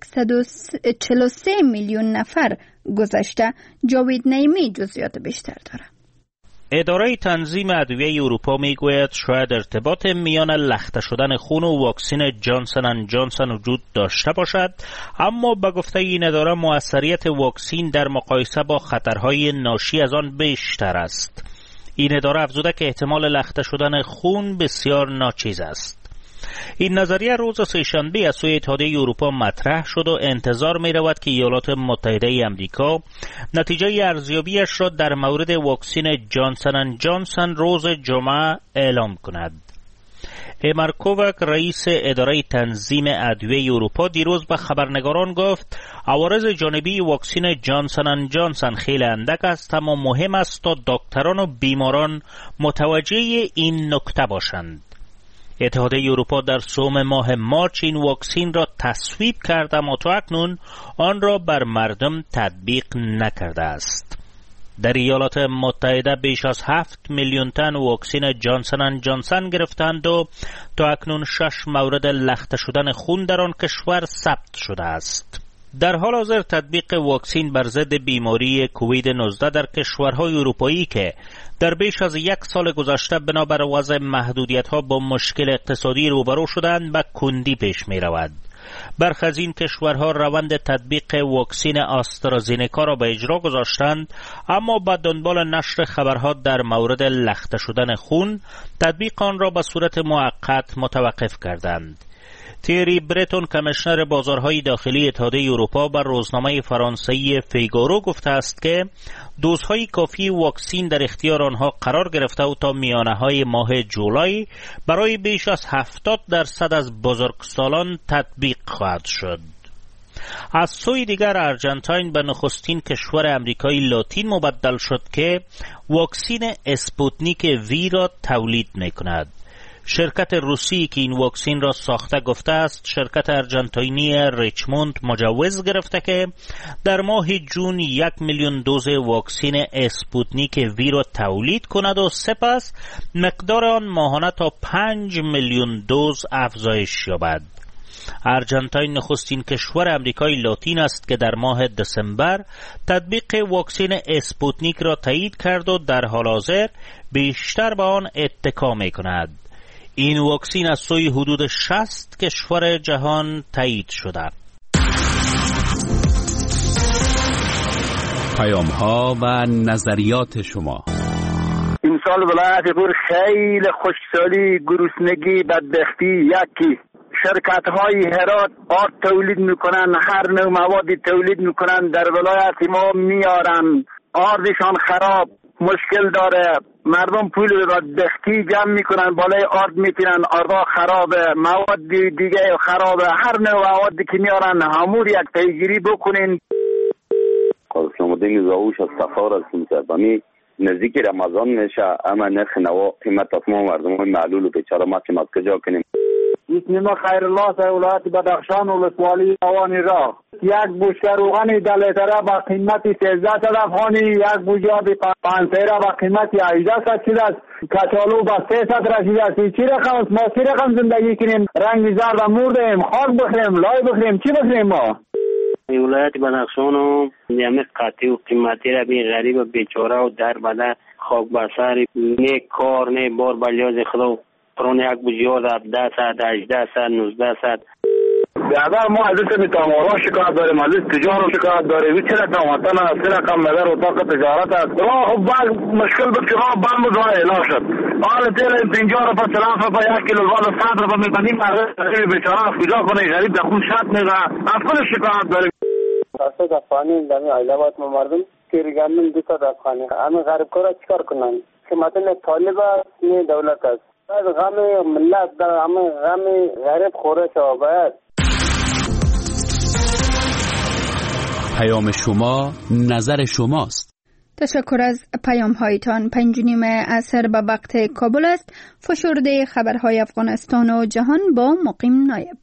Speaker 1: 143 میلیون نفر گذشته. جاوید نعیمی جزئیات بیشتر دارد.
Speaker 17: اداره تنظیم ادویه اروپا میگوید شاید ارتباط میان لخته شدن خون و واکسن جانسن اند جانسن وجود داشته باشد، اما به گفته این اداره موثریت واکسن در مقایسه با خطرهای ناشی از آن بیشتر است. این اداره افزوده که احتمال لخته شدن خون بسیار ناچیز است. این نظریه روز سه‌شنبه از سوی اتحادیه اروپا مطرح شد و انتظار می رود که ایالات متحده آمریکا نتیجه ارزیابیش را در مورد واکسن جانسن اند جانسن روز جمعه اعلام کند. ایمار کوواک رئیس اداره تنظیم ادویه اروپا دیروز به خبرنگاران گفت عوارض جانبی واکسن جانسن اند جانسن خیلی اندک است، اما مهم است تا دکتران و بیماران متوجه این نکته باشند. اتحادیه اروپا در سوم ماه مارچ این واکسن را تصویب کرده اما تا اکنون آن را بر مردم تطبیق نکرده است. در ایالات متحده بیش از 7 میلیون تن واکسن جانسن اند جانسن گرفتند و تا اکنون 6 مورد لخته شدن خون در آن کشور ثبت شده است. در حال حاضر تطبیق واکسن بر ضد بیماری کووید 19 در کشورهای اروپایی که در بیش از 1 سال گذشته بنابر وضع محدودیت‌ها با مشکل اقتصادی روبرو شدند به کندی پیش می‌رود. برخی از این کشورها روند تطبیق واکسن آسترازینکا را به اجرا گذاشتند، اما با دنبال نشر خبرها در مورد لخته شدن خون تطبیق آن را به صورت موقت متوقف کردند. تیری برتون کمیشنر بازارهای داخلی اتحادیه اروپا بر روزنامه فرانسوی فیگارو گفته است که دوزهای کافی واکسن در اختیار آنها قرار گرفته و تا میانه‌های ماه جولای برای بیش از 70% از بزرگسالان تطبیق خواهد شد. از سوی دیگر ارجنتاین به نخستین کشور امریکای لاتین مبدل شد که واکسن اسپوتنیک وی را تولید می‌کند. شرکت روسی که این واکسن را ساخته گفته است شرکت ارجنتاینی ریچموند مجوز گرفته که در ماه جون 1 میلیون دوز واکسن اسپوتنیک وی را تولید کند و سپس مقدار آن ماهانه تا 5 میلیون دوز افزایش یابد. ارجنتاین نخستین کشور امریکای لاتین است که در ماه دسامبر تطبیق واکسن اسپوتنیک را تایید کرد و در حال حاضر بیشتر به آن اتکا می‌کند. این واکسن از سوی حدود 60 کشور جهان تایید شده.
Speaker 18: پیام‌ها و نظریات شما.
Speaker 19: امسال ولایت پور خیلی خشکسالی، گرسنگی، بدبختی یکی. شرکت‌های هرات آرد تولید میکنن، هر نوع موادی تولید میکنن، در ولایت ما میارن، آردشان خراب، مشکل داره. مردم پول بدبختی جمع میکنن، بالای آرد میتونن، آردا خرابه، مواد دیگه خرابه، هر نوع موادی که میارن همور یک پیگیری بکنین.
Speaker 20: اسلام الدین زاوش از تفار از کنسربانی نزدیک رمضان میشه، اما نرخ نوا قیمت تمام مردم های معلول و بیچاره ما که ما کجا کنیم.
Speaker 21: اسم خیر الله از ولایت بدخشان ولسوالی اوانی راه. یک بوشک روغن دلیتره با قیمت 1300 افغانی، یک بوجاب 5 با قیمت 1800 شده است. کچالو با 300 رسیده است. چی رقم است؟ ما چی رقم زندگی کنیم؟ رنگ زرد مردیم، خاک بخوریم، لای بخوریم، چی بخوریم ما؟
Speaker 22: ولایت بدخشان و یعنی قطعی و قیمتی را بی غریب و بیچاره و در بدر خاک بسر نه کار نه بار بلیاز خدا پرون یک بوجیاد 17 ساعت 18 ساعت 19 ساعت.
Speaker 21: بیادر ما از این تامارا شکایت داریم، از این تجارت شکایت داریم. این چرا تاماتن است؟ چرا کم نظر اتاق تجارت است؟ خب بعد مشکل بود که بند بود راه اعلان شد. حال تیل 50 روپا 40 روپا 1 کیلو الوان 100 روپا میبنیم. غریب بیچاره از کجا کنه؟ غریب در خون شد میگه. از خود شکایت داریم.
Speaker 23: راست افغانی دمی علاوات ما مردم تیرگندن 200 افغانی. همه غریب کارا چیکار کنن؟
Speaker 22: که مثلا طالب است نه دولت است. باید غم ملت در غم غریب خوره شود. باید
Speaker 18: پیام شما نظر شماست.
Speaker 1: تشکر از پیام هایتان. 5:30 عصر به وقت کابل است. فشرده خبرهای افغانستان و جهان با مقیم نایب.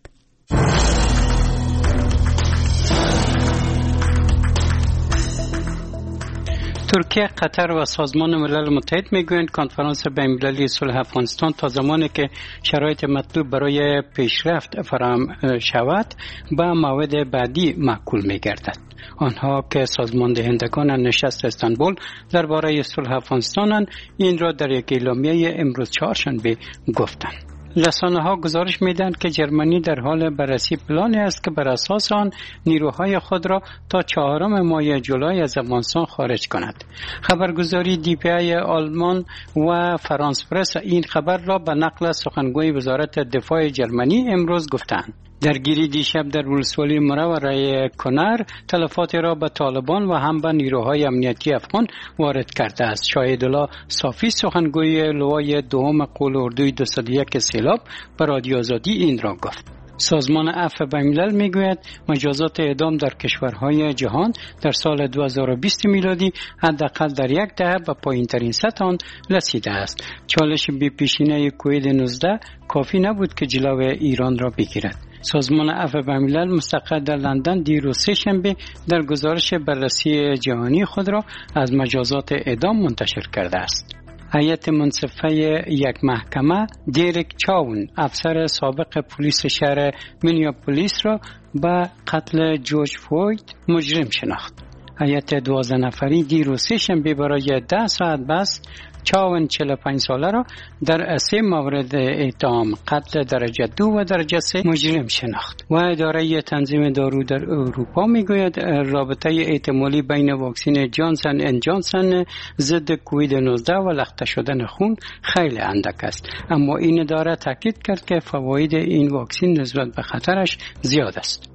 Speaker 4: ترکیه، قطر و سازمان ملل متحد میگویند کنفرانس بین‌المللی صلح افغانستان تا زمانی که شرایط مطلوب برای پیشرفت فراهم شود به موعد بعدی معقول میگردد. آنها که سازمان دهندگان نشست استانبول درباره صلح افغانستان این را در یک اعلامیه امروز چهارشنبه گفتند. رسانه‌ها گزارش می‌دهند که جرمنی در حال بررسی پلانی است که بر اساس آن نیروهای خود را تا 4 ماه جولای از افغانستان خارج کند. خبرگزاری DPA آلمان و فرانس پرس این خبر را به نقل سخنگوی وزارت دفاع جرمنی امروز گفتند. درگیری دیشب در ولسوالی مرا و رای کنر تلفات را به طالبان و هم به نیروهای امنیتی افغان وارد کرده است. شاهدالله صافی سخنگوی لوای دوم قول اردوی 201 سیلاب به رادیو آزادی این را گفت. سازمان عفو بین‌الملل میگوید مجازات اعدام در کشورهای جهان در سال 2020 میلادی حداقل در یک دهه به پایین‌ترین سطح آن رسیده است. چالش بی‌پیشینه کووید 19 کافی نبود که جلوی ایران را بگیرد. سازمان عفو بین‌الملل مستقر در لندن دیروز سه‌شنبه در گزارش بررسی جهانی خود را از مجازات اعدام منتشر کرده است. هیئت منصفه یک محکمه دیرک چاون، افسر سابق پلیس شهر مینیاپولیس را به قتل جورج فلوید مجرم شناخت. هیئت 12 نفری دیروز سه‌شنبه برای 10 ساعت بس چاون 45 ساله را در 3 مورد اتهام قتل درجه 2 و درجه 3 مجرم شناخت. و اداره تنظیم دارو در اروپا میگوید رابطه احتمالی بین واکسن جانسن اند جانسن ضد کووید 19 و لخته شدن خون خیلی اندک است، اما این اداره تاکید کرد که فواید این واکسن نسبت به خطرش زیاد است.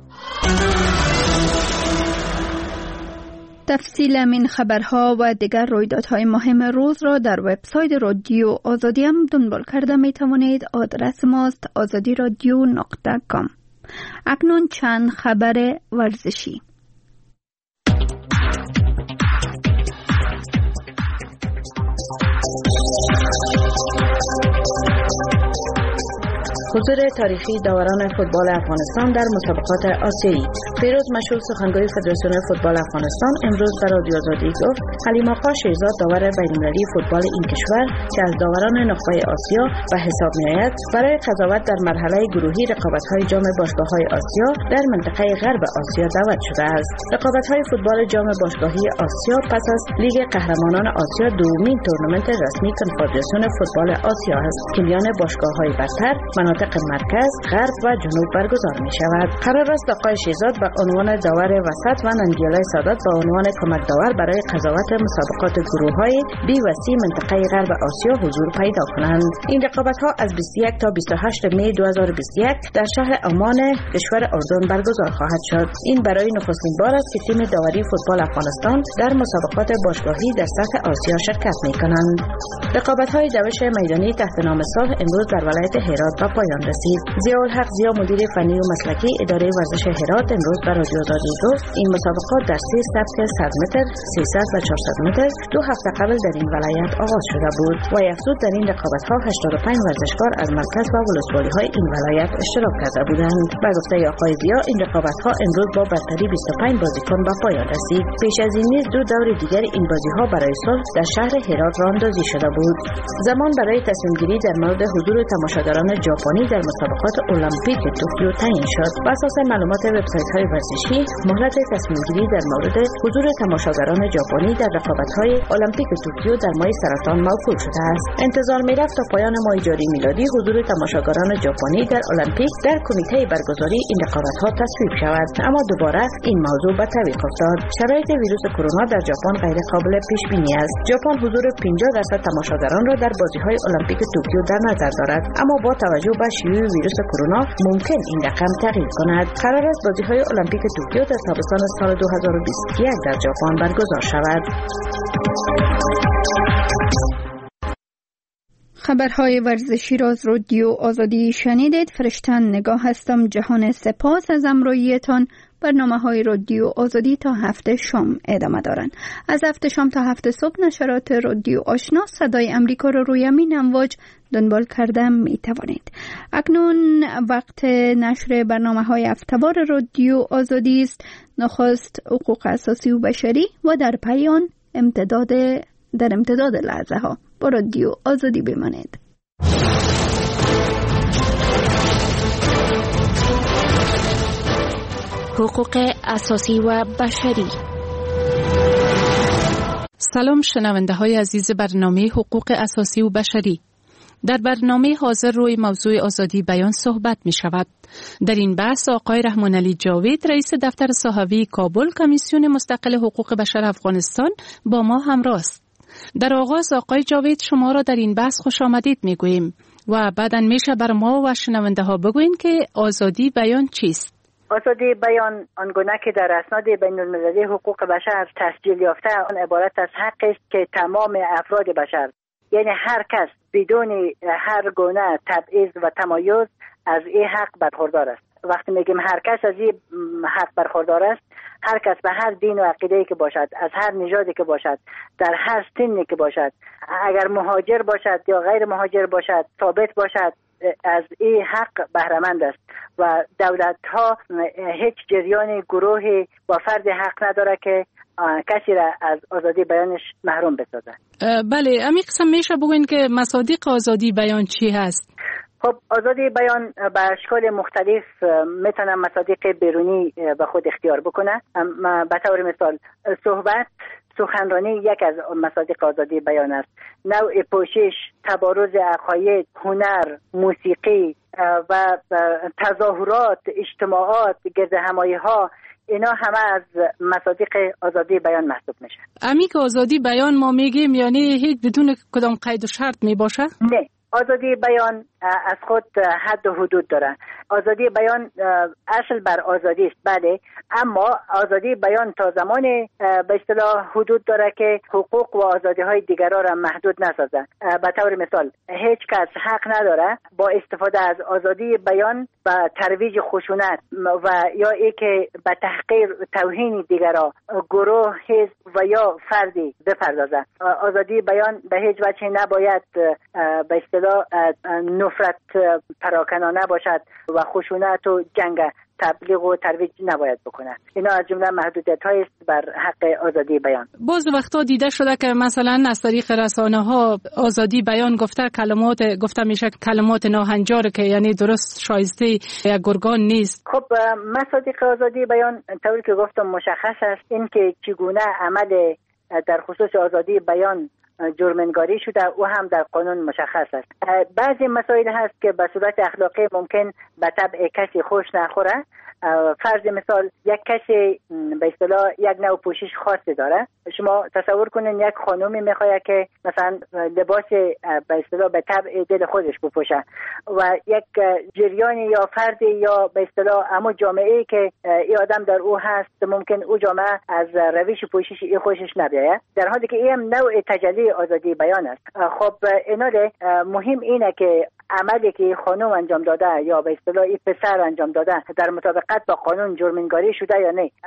Speaker 1: تفصیل این خبرها و دیگر رویدادهای مهم روز را در وبسایت رادیو آزادی هم دنبال کرده می توانید. آدرس ماست azadiradio.com. اکنون چند خبر ورزشی.
Speaker 12: حضور تاریخی داوران فوتبال افغانستان در مسابقات آسیایی. فیروز مشهور سخنگوی فدراسیون فوتبال افغانستان امروز به رادیو آزادی گفت حلیم آقا شیرزاد داور بین‌المللی فوتبال این کشور که از داوران نخبه آسیا به حساب می‌آید برای قضاوت در مرحله گروهی رقابت‌های جام باشگاه‌های آسیا در منطقه غرب آسیا دعوت شده است. رقابت‌های فوتبال جام باشگاهی آسیا پس از لیگ قهرمانان آسیا دومین تورنمنت رسمی کنفدراسیون فوتبال آسیا است که میان باشگاه‌های برتر مناطق مرکز، غرب و جنوب برگزار می شود. قرار است آقای شیرزاد به عنوان داور وسط و ننگیالای سادات به عنوان کمک داور برای قضاوت مسابقات گروه‌های بی و سی منطقه غرب آسیا حضور پیدا کنند. این رقابت‌ها از 21 تا 28 می 2021 در شهر عمان کشور اردن برگزار خواهد شد. این برای نخستین بار است که تیم داوری فوتبال افغانستان در مسابقات باشگاهی در سطح آسیا شرکت می کنند. رقابت‌های دوش میدانی تحت نام صلح امروز در ولایت هرات به پایان رسید. ضیاءالحق ضیا مدیر فنی و مسلکی اداره ورزش هرات امروز به رادیو آزادی گفت این مسابقات در 3 سبک 100 متر، 300 و 400 متر 2 هفته قبل در این ولایت آغاز شده بود و افزود در این رقابت‌ها 85 ورزشکار از مرکز و ولسوالی‌های این ولایت اشتراک کرده بودند. به گفته آقای ضیا این رقابت‌ها امروز با برتری 25 بازیکن به پایان رسید. پیش از این نیز 2 دور دیگر این بازی‌ها برای صلح در شهر هرات راه‌اندازی شده بود. زمان برای تصمیم گیری در مورد حضور تماشاگران ژاپنی در مسابقات المپیک توکیو تعیین شد. بر اساس معلومات وبسایت‌های ورزشی، مهلت تصمیم گیری در مورد حضور تماشاگران ژاپنی در رقابت‌های المپیک توکیو در ماه سرطان موکول شده است. انتظار می‌رفت تا پایان ماه جاری میلادی حضور تماشاگران ژاپنی در المپیک در کمیته برگزاری این رقابت‌ها تصویب شود، اما دوباره این موضوع به تعویق افتاد. شرایط ویروس کرونا در ژاپن غیر قابل پیش بینی است. ژاپن حضور 50% تماشاگران را در بازی‌های المپیک توکیو در نظر دارد، اما با توجه به شیوع ویروس کرونا ممکن این رقم تغییر کند. قرار است بازی‌های المپیک توکیو در تابستان سال 2021 در ژاپن برگزار شود.
Speaker 1: خبرهای ورزشی را از رادیو آزادی شنیدید. فرشتن نگاه هستم. جهان سپاس از همراهیتان. برنامه‌های رادیو آزادی تا هفته شام ادامه دارند. از هفته شام تا هفته صبح نشرات رادیو آشنا صدای امریکا را روی همین امواج دنبال کرده می توانید. اکنون وقت نشر برنامه‌های هفته‌وار رادیو آزادی است. نخست حقوق اساسی و بشری و در پایان در امتداد لحظه ها با رادیو آزادی بمانید.
Speaker 12: حقوق اساسی و بشری.
Speaker 3: سلام شنونده های عزیز برنامه حقوق اساسی و بشری. در برنامه حاضر روی موضوع آزادی بیان صحبت می شود. در این بحث آقای رحمان علی جاوید رئیس دفتر صحوی کابل کمیسیون مستقل حقوق بشر افغانستان با ما همراه است. در آغاز آقای جاوید شما را در این بحث خوش آمدید می گوییم و بعداً میشه بر ما و شنونده ها بگوین که آزادی بیان چیست؟
Speaker 5: آزادی بیان آنگونه که در اسناد بین المللی حقوق بشر تسجیل یافته آن عبارت از حقی است که تمام افراد بشر، یعنی هر کس بدون هر گونه تبعیض و تمایز از این حق برخوردار است. وقتی میگیم هر کس از این حق برخوردار است، هر کس به هر دین و عقیده‌ای که باشد، از هر نژادی که باشد، در هر سنی که باشد، اگر مهاجر باشد یا غیر مهاجر باشد، ثابت باشد، از این حق بهره‌مند است و دولت‌ها هیچ جریان گروهی با فرد حق نداره که کسی را از آزادی بیانش محروم بسازه.
Speaker 3: بله، امی قسم میشه بگوین که مصادیق آزادی بیان چی هست؟
Speaker 5: خب آزادی بیان به اشکال مختلف میتونه مصادیق بیرونی به خود اختیار بکنه. به طور مثال صحبت، سخنرانی یک از مصادیق آزادی بیان است. نوع پوشش، تبارز عقاید، هنر، موسیقی و تظاهرات، اجتماعات، گردهمایی‌ها، اینا همه از مصادیق آزادی بیان محسوب میشه.
Speaker 3: امی که آزادی بیان ما میگیم یعنی هیچ بدون کدام قید و شرط میباشه؟
Speaker 5: نه، آزادی بیان از خود حد و حدود داره. آزادی بیان اصل بر آزادی است، بله، اما آزادی بیان تا زمان به اصطلاح حدود داره که حقوق و آزادی های دیگران را محدود نسازه. به طور مثال هیچ کس حق نداره با استفاده از آزادی بیان و ترویج خشونت و یا ای که به تحقیر توهین دیگران، گروه، حزب و یا فردی بپردازه. آزادی بیان به هیچ وجه نباید به اصطلاح نفرت پراکنانه باشد و خشونت و جنگ تبلیغ و ترویج نباید بکنه. اینا از جمله محدودیت‌هایی است بر حق آزادی بیان.
Speaker 3: باز وقتا دیده شده که مثلا از طریق رسانه‌ها آزادی بیان گفته میشه کلمات ناهنجار که یعنی درست شایسته یک گرگان نیست.
Speaker 5: خب مصادیق آزادی بیان طوری که گفتم مشخص است. این که چگونه عمل در خصوص آزادی بیان جرم‌نگاری شده او هم در قانون مشخص است. بعضی مسائل هست که به صورت اخلاقی ممکن به طبع کسی خوش نخوره. فرض مثال یک کسی به اصطلاح یک نوع پوشش خاصی داره. شما تصور کنین یک خانومی میخواد که مثلا لباس به اصطلاح به طبع دل خودش بپوشه و یک جریانی یا فردی یا به اصطلاح همون جامعه‌ای که این آدم در او هست ممکن او جامعه از روش پوشش این خوشش نبیاید، در حالی که این هم نوع تجلی آزادی بیان است. خب اینا مهم اینه که عملی که خانم انجام داده یا به اصطلاح این پسر انجام داده در مطابقت با قانون جرم‌نگاری شده یا نه.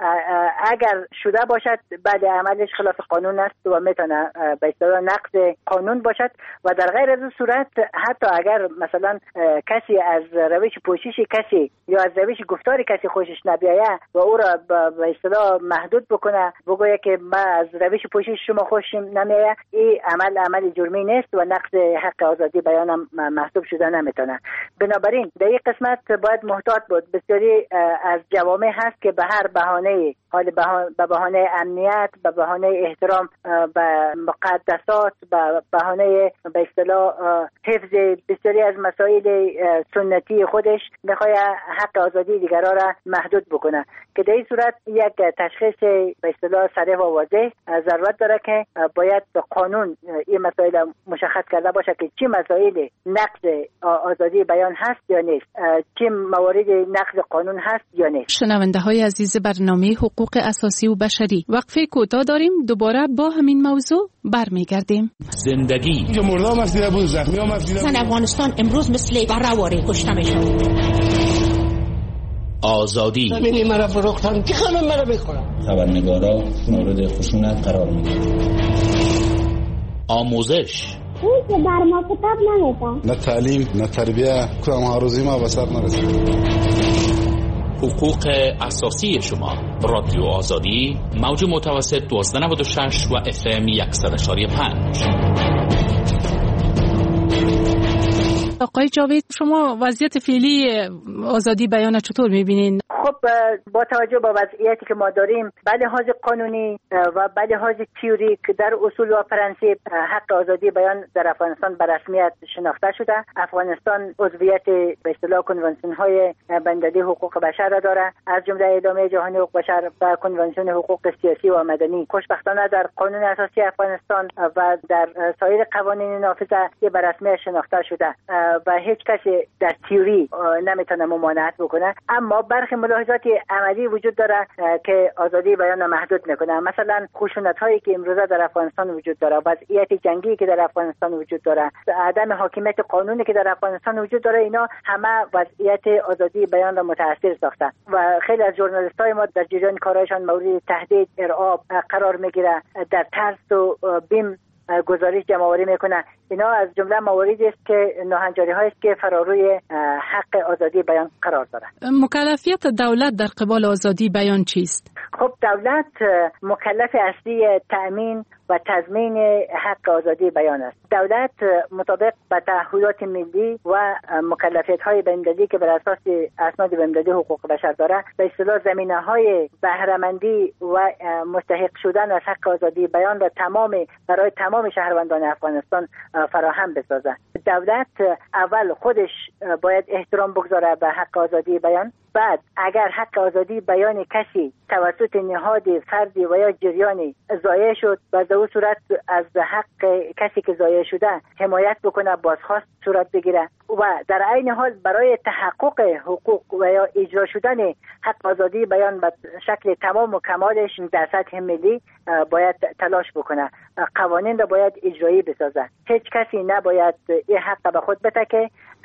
Speaker 5: اگر شده باشد بعد عملش خلاف قانون است و میتونه به اصطلاح نقض قانون باشد و در غیر از این صورت حتی اگر مثلا کسی از روش پوشش کسی یا از روش گفتار کسی خوشش نبیاید و او را به اصطلاح محدود بکنه، بگویه که من از روش پوشش شما خوشم نمیاد، این عمل جرمی نیست و نقض حق آزادی بیان هم محسوب شده نمیتونه. بنابراین در این قسمت باید محتاط بود. بسیاری از جوامع هست که به هر بهانه، حال به بهانه امنیت، به بهانه احترام به مقدسات، به بهانه به اصطلاح حفظ بسیاری از مسائل سنتی خودش میخواد حق آزادی دیگران را محدود بکنه که در این صورت یک تشخیص به اصطلاح صریح و واضح ضرورت داره که باید به قانون این مسائل مشخص کرده باشه که چه مسائل نقض آزادی بیان هست یا نیست، چه موارد نقض قانون هست یا نیست.
Speaker 3: شنونده های عزیز برنامه حقوق اساسی و بشری، وقفه کوتاه داریم، دوباره با همین موضوع برمیگردیم.
Speaker 18: زندگی
Speaker 7: من افغانستان امروز مثل برآوری کشته میشم.
Speaker 18: آزادی
Speaker 7: زمینی مرا فروختن، کی خانم مرا میخورم.
Speaker 8: خبرنگارا مورد خشونت قرار میگیرن.
Speaker 18: آموزش
Speaker 23: که در ما کتاب نمیدن،
Speaker 24: نه تعلیم نه تربیه، کدام آرزوی ما به سر نرسید.
Speaker 18: حقوق اساسی شما. رادیو آزادی، موج متوسط 1296 و FM 100.5.
Speaker 3: آقای جاوید، شما وضعیت فعلی آزادی بیان چطور میبینین؟
Speaker 5: خب با توجه به وضعیتی که ما داریم، به لحاظ قانونی و به لحاظ تئوریک در اصول و پرنسیپ حق آزادی بیان در افغانستان به رسمیت شناخته شده. افغانستان عضویت به اصطلاح کنوانسیون های بین‌المللی حقوق بشر را دارد، از جمله اعلامیه جهانی حقوق بشر و کنوانسیون حقوق سیاسی و مدنی. خوشبختانه در قانون اساسی افغانستان و در سایر قوانین نافذه به رسمیت شناخته شده و هیچ کسی در تئوری نمیتونه ممانعت بکنه. اما برخی ملاحظات عملی وجود داره که آزادی بیان محدود میکنه. مثلا خشونت هایی که امروزه در افغانستان وجود داره، وضعیت جنگی که در افغانستان وجود داره، عدم حاکمیت قانونی که در افغانستان وجود داره، اینا همه وضعیت آزادی بیان را متاثر ساخته و خیلی از ژورنالیست های ما در جریان کارهایشان مورد تهدید، ارعاب قرار میگیره، در ترس و بیم گزارش جمع‌آوری میکنه. اینا از جمله مواردی است که ناهنجاری هایی است که فراروی حق آزادی بیان قرار داره.
Speaker 3: مکلفیت دولت در قبال آزادی بیان چیست؟
Speaker 5: خب دولت مکلف اصلی تأمین و تضمین حق آزادی بیان است. دولت مطابق به تعهدات ملی و مکلفیت‌های بین‌المللی که بر اساس اسناد بین‌المللی حقوق بشر داره، به اصطلاح زمینه‌های بهره‌مندی و مستحق شدن از حق آزادی بیان را برای تمام شهروندان افغانستان فراهم بسازه. دولت اول خودش باید احترام بگذاره به حق آزادی بیان، بعد اگر حق آزادی بیان کسی توسط نهاد فردی و یا جریانی ضایع شد، به او صورت از حق کسی که ضایع شده حمایت بکنه، بازخواست صورت بگیره و در عین حال برای تحقق حقوق و یا اجرا شدن حق آزادی بیان به شکل تمام و کمالش در سطح ملی باید تلاش بکنه. قوانین را باید اجرایی بسازه. هیچ کسی نباید این حق به خود بتکه،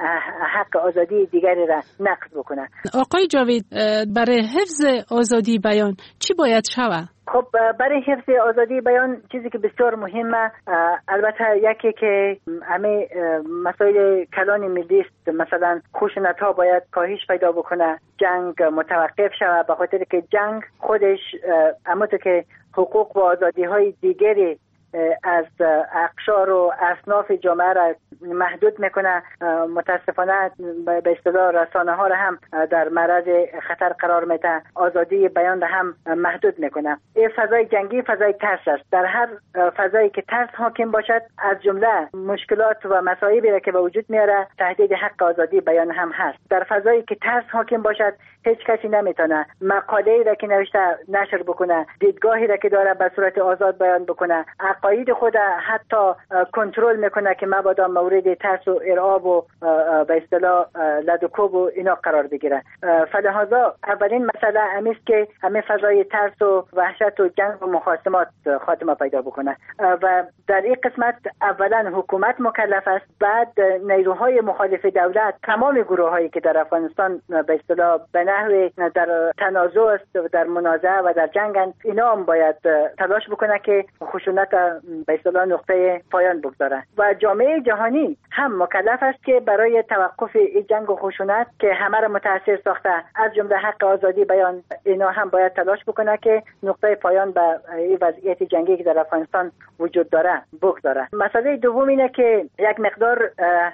Speaker 5: حق آزادی دیگری را نقض بکنه.
Speaker 3: آقای جاوید، برای حفظ آزادی بیان چی باید شود؟
Speaker 5: خب برای حفظ آزادی بیان چیزی که بسیار مهمه، البته یکی که همه مسائل کلان ملی است. مثلا خشونت ها باید کاهش پیدا بکنه، جنگ متوقف شود، به خاطر که جنگ خودش همونطور که حقوق و آزادی های دیگری از اقشار و اصناف جامعه را محدود میکنه، متاسفانه به اصطلاح رسانه ها را هم در معرض خطر قرار میده، آزادی بیان را هم محدود میکنه. این فضای جنگی فضای ترس است. در هر فضایی که ترس حاکم باشد، از جمله مشکلات و مصائبی را که به وجود میاره تهدید حق آزادی بیان هم هست. در فضایی که ترس حاکم باشد، هیچ کسی نمیتونه مقاله‌ای را که نوشته نشر بکنه، دیدگاهی را که داره به صورت آزاد بیان بکنه، عقاید خود حتی کنترل میکنه که مبادا مورد ترس و ارعاب و به اصطلاح لدوکوب و اینا قرار بگیره. فلهذا اولین مسئله همیست که همه فضای ترس و وحشت و جنگ و مخاصمات خاتمه پیدا بکنه و در این قسمت اولا حکومت مکلف است، بعد نیروهای مخالف دولت، تمام گروه‌هایی که در افغانستان به اصطلاح به نحو در تنازع است، در منازعه و در جنگن، اینا هم باید تلاش بکنه که خشونت به اصطلاح نقطه پایان بگذاره و جامعه جهانی هم مکلف است که برای توقف این جنگ و خشونت که همه را متاثر ساخته، از جمله حق آزادی بیان، اینا هم باید تلاش بکنه که نقطه پایان به این وضعیت جنگی که در افغانستان وجود داره بگذاره. مسئله دوم اینه که یک مقدار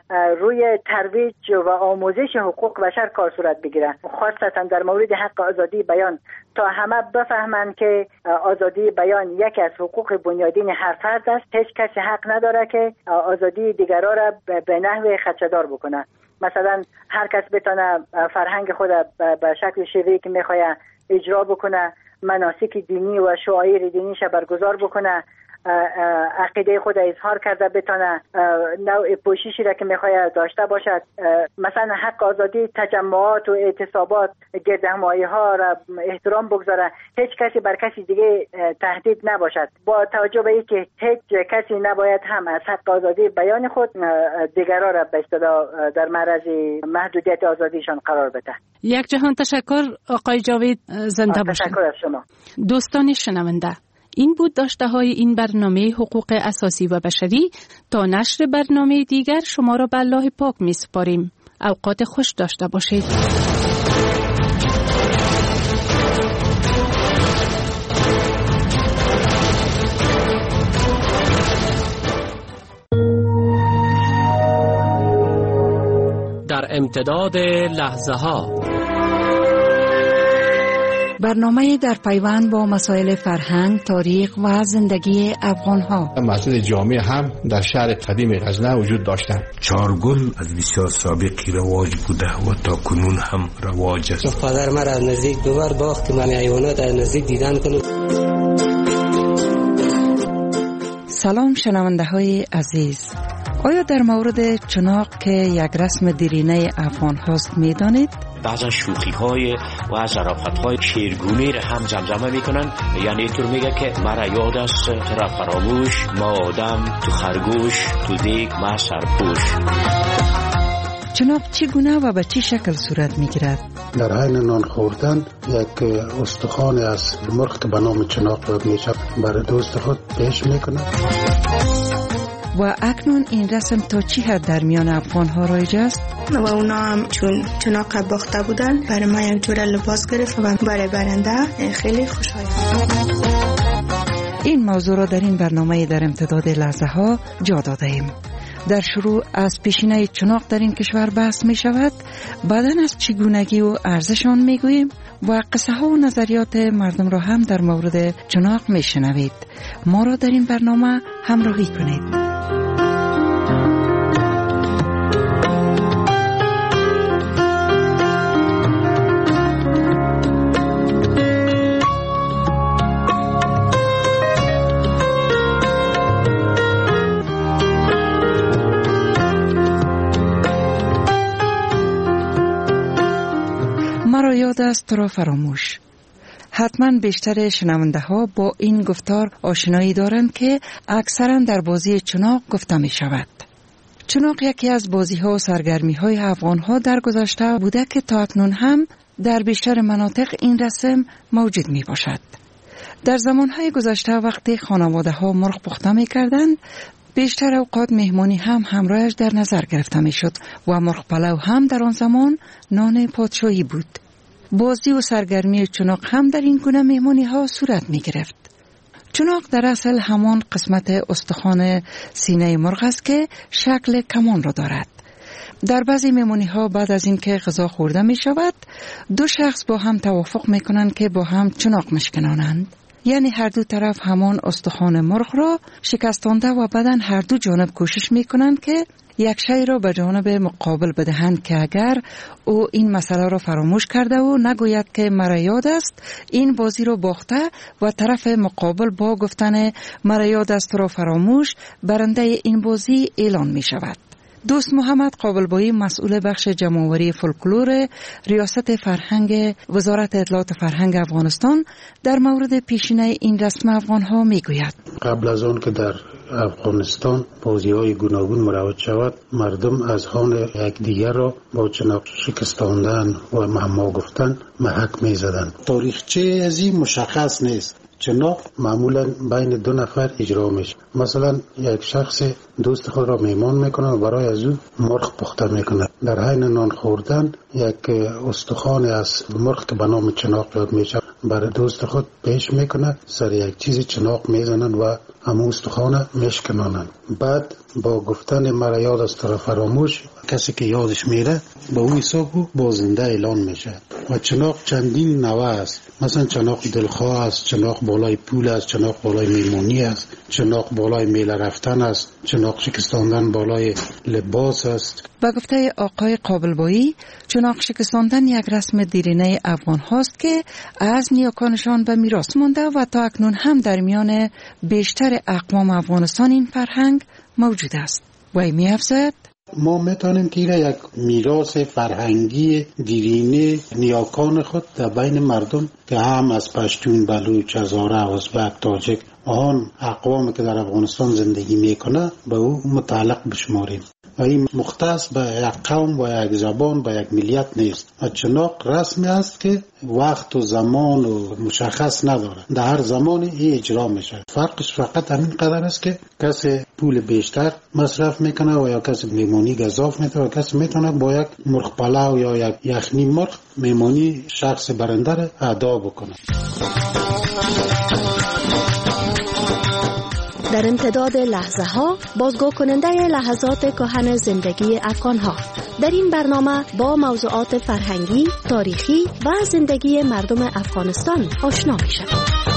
Speaker 5: روی ترویج و آموزش حقوق بشر کار صورت بگیره، خاصتا در مورد حق آزادی بیان، تا همه بفهمند که آزادی بیان یکی از حقوق بنیادین هر فرد است. هیچ کسی حق نداره که آزادی دیگران را به نحو خدشه‌دار بکنه. مثلا هر کس بتونه فرهنگ خود به شکل شیوهی که میخواد اجرا بکنه، مناسک دینی و شعائر دینیش برگزار بکنه، عقیده خود اظهار کرده بتونه نوع پوششی را که میخواد داشته باشد، مثلا حق آزادی تجمعات و اعتصابات، گردهمایی ها را احترام بگذاره، هیچ کسی بر کسی دیگه تهدید نباشد. با توجه به اینکه هیچ کسی نباید هم از حق آزادی بیان خود دیگران را به اصطلاح در معرض محدودیت آزادیشان قرار بده.
Speaker 3: یک جهان تشکر آقای جاوید، زنده باشید.
Speaker 5: تشکر از شما.
Speaker 3: دوستان شنونده، این بود داشته های این برنامه حقوق اساسی و بشری. تا نشر برنامه دیگر شما را به الله پاک می سپاریم. اوقات خوش داشته باشید.
Speaker 2: در امتداد لحظه ها،
Speaker 6: برنامه در پیوند با مسائل فرهنگ، تاریخ و زندگی افغان‌ها.
Speaker 9: مسجد جامع هم در شهر قدیم غزنه وجود داشتند.
Speaker 11: چارگل از بسیار سابقی رواج بوده و تا کنون هم رواج است.
Speaker 25: پدر من از نزدیک دوبار باخت من حیوانات از نزدیک دیدن کنم.
Speaker 6: سلام شنونده های عزیز، آیا در مورد چناق که یک رسم دیرینه افغان هاست می دانید؟
Speaker 26: بعضا شوخی های و ظرافت های شیرگونی را هم زمزمه میکنن، یعنی اینطور میگه که مرا یاد است تو را فراموش، ما آدم تو خرگوش، تو دیگ ما سرپوش.
Speaker 6: چناق چگونه و به چه شکل صورت میگیرد؟
Speaker 24: در حین نان خوردن یک استخوان از مرغ که به نام چناق میشه برای دوست خود پیش میکنه.
Speaker 6: و اکنون این رسم تا چی حد در میان افغان ها رایج است؟
Speaker 27: و اونا هم چون چناق باخته بودن برای ما یک جور لباس گرفت و برای برنده خیلی خوشحال.
Speaker 6: این موضوع را در این برنامه در امتداد لحظه ها جا داده ایم. در شروع از پیشینه چناق در این کشور بحث می شود، بعداً از چگونگی و ارزش آن می گوییم و قصه ها و نظریات مردم را هم در مورد چناق می شنوید. ما را در این برنامه همراهی کنید. مرا یاد است تو را فراموش. حتما بیشتر شنونده ها با این گفتار آشنایی دارند که اکثرا در بازی چناق گفته می شود. چناق یکی از بازی ها و سرگرمی های افغان ها در گذشته بوده که تا اکنون هم در بیشتر مناطق این رسم موجود می باشد. در زمان های گذشته وقتی خانواده ها مرغ پخته می کردند، بیشتر اوقات مهمانی هم همراهش در نظر گرفته می شد و مرغ پلو هم در آن زمان نان پادشاهی بود. بازی و سرگرمی چناق هم در این گونه مهمانی ها صورت می گرفت. چناق در اصل همان قسمت استخوان سینه مرغ است که شکل کمان را دارد. در بعضی مهمانی ها بعد از اینکه غذا خورده می شود، دو شخص با هم توافق می کنند که با هم چناق مشکنانند. یعنی هر دو طرف همان استخوان مرغ را شکستانده و بعداً هر دو جانب کوشش می کنند که یک شی را به جانب مقابل بدهند که اگر او این مسئله را فراموش کرده و نگوید که مرا یاد است، این بازی را باخته و طرف مقابل با گفتن مرا یاد است را فراموش برنده این بازی اعلان می شود. دوست محمد قابلبایی، مسئول بخش جمع‌آوری فولکلور ریاست فرهنگ وزارت اطلاعات فرهنگ افغانستان، در مورد پیشینه این رسم افغان‌ها میگوید.
Speaker 24: قبل از آن که در افغانستان بازی‌های گوناگون مروج شود، مردم از آن یکدیگر را با چناق شکستاندن و معما گفتن محک می‌زدند. تاریخچه از این مشخص نیست. چناق معمولا بین دو نفر اجرا میشه. مثلا یک شخص دوست خود را میمان میکنه و برای از او مرغ پخته میکنه. در حین نان خوردن یک استخوان از مرغ که به نام چناق یاد میشه برای دوست خود پیش میکنه، سر یک چیز چناق میزنن و همون استخوان میشکنانن. بعد با گفتن مرا یاد است تو را فراموش، کسی که یادش میره با اون حساب بازنده اعلان میشه. و چناق چندین نوع است. مثلا چناق دلخواه است، چناق بالای پول است، چناق بالای میمونی است، چناق بالای میله رفتن است، چناق شکستاندن بالای لباس است.
Speaker 6: با گفته آقای قابلبایی، چناق شکستاندن یک رسم دیرینه افغان هاست که از نیاکانشان به میراث مانده و تا اکنون هم در میان بیشتر بیشتر اقوام افغانستان این فرهنگ موجود است. وی می افزاید
Speaker 24: ما میتونیم که یک میراث فرهنگی دیرینه نیاکان خود در بین مردم که هم از پشتون، بلوچ، هزاره، ازبک، تاجک آن اقوامی که در افغانستان زندگی میکنه به او متعلق بشماریم. و این مختص به یک قوم و یک زبان و یک ملیت نیست. و چناق رسمی است که وقت و زمان و مشخص نداره، در هر زمانی این اجرا میشه. فرقش فقط همین قدر است که کسی پول بیشتر مصرف میکنه و یا کسی میمونی گزاف میتونه و کسی میتونه با یک مرغ پلو یا یک یخنی مرغ میمونی شخص برنده را ادا بکنه.
Speaker 10: در امتداد لحظه ها بازگو کننده لحظات کهن زندگی افغان ها. در این برنامه با موضوعات فرهنگی، تاریخی و زندگی مردم افغانستان آشنا می شود.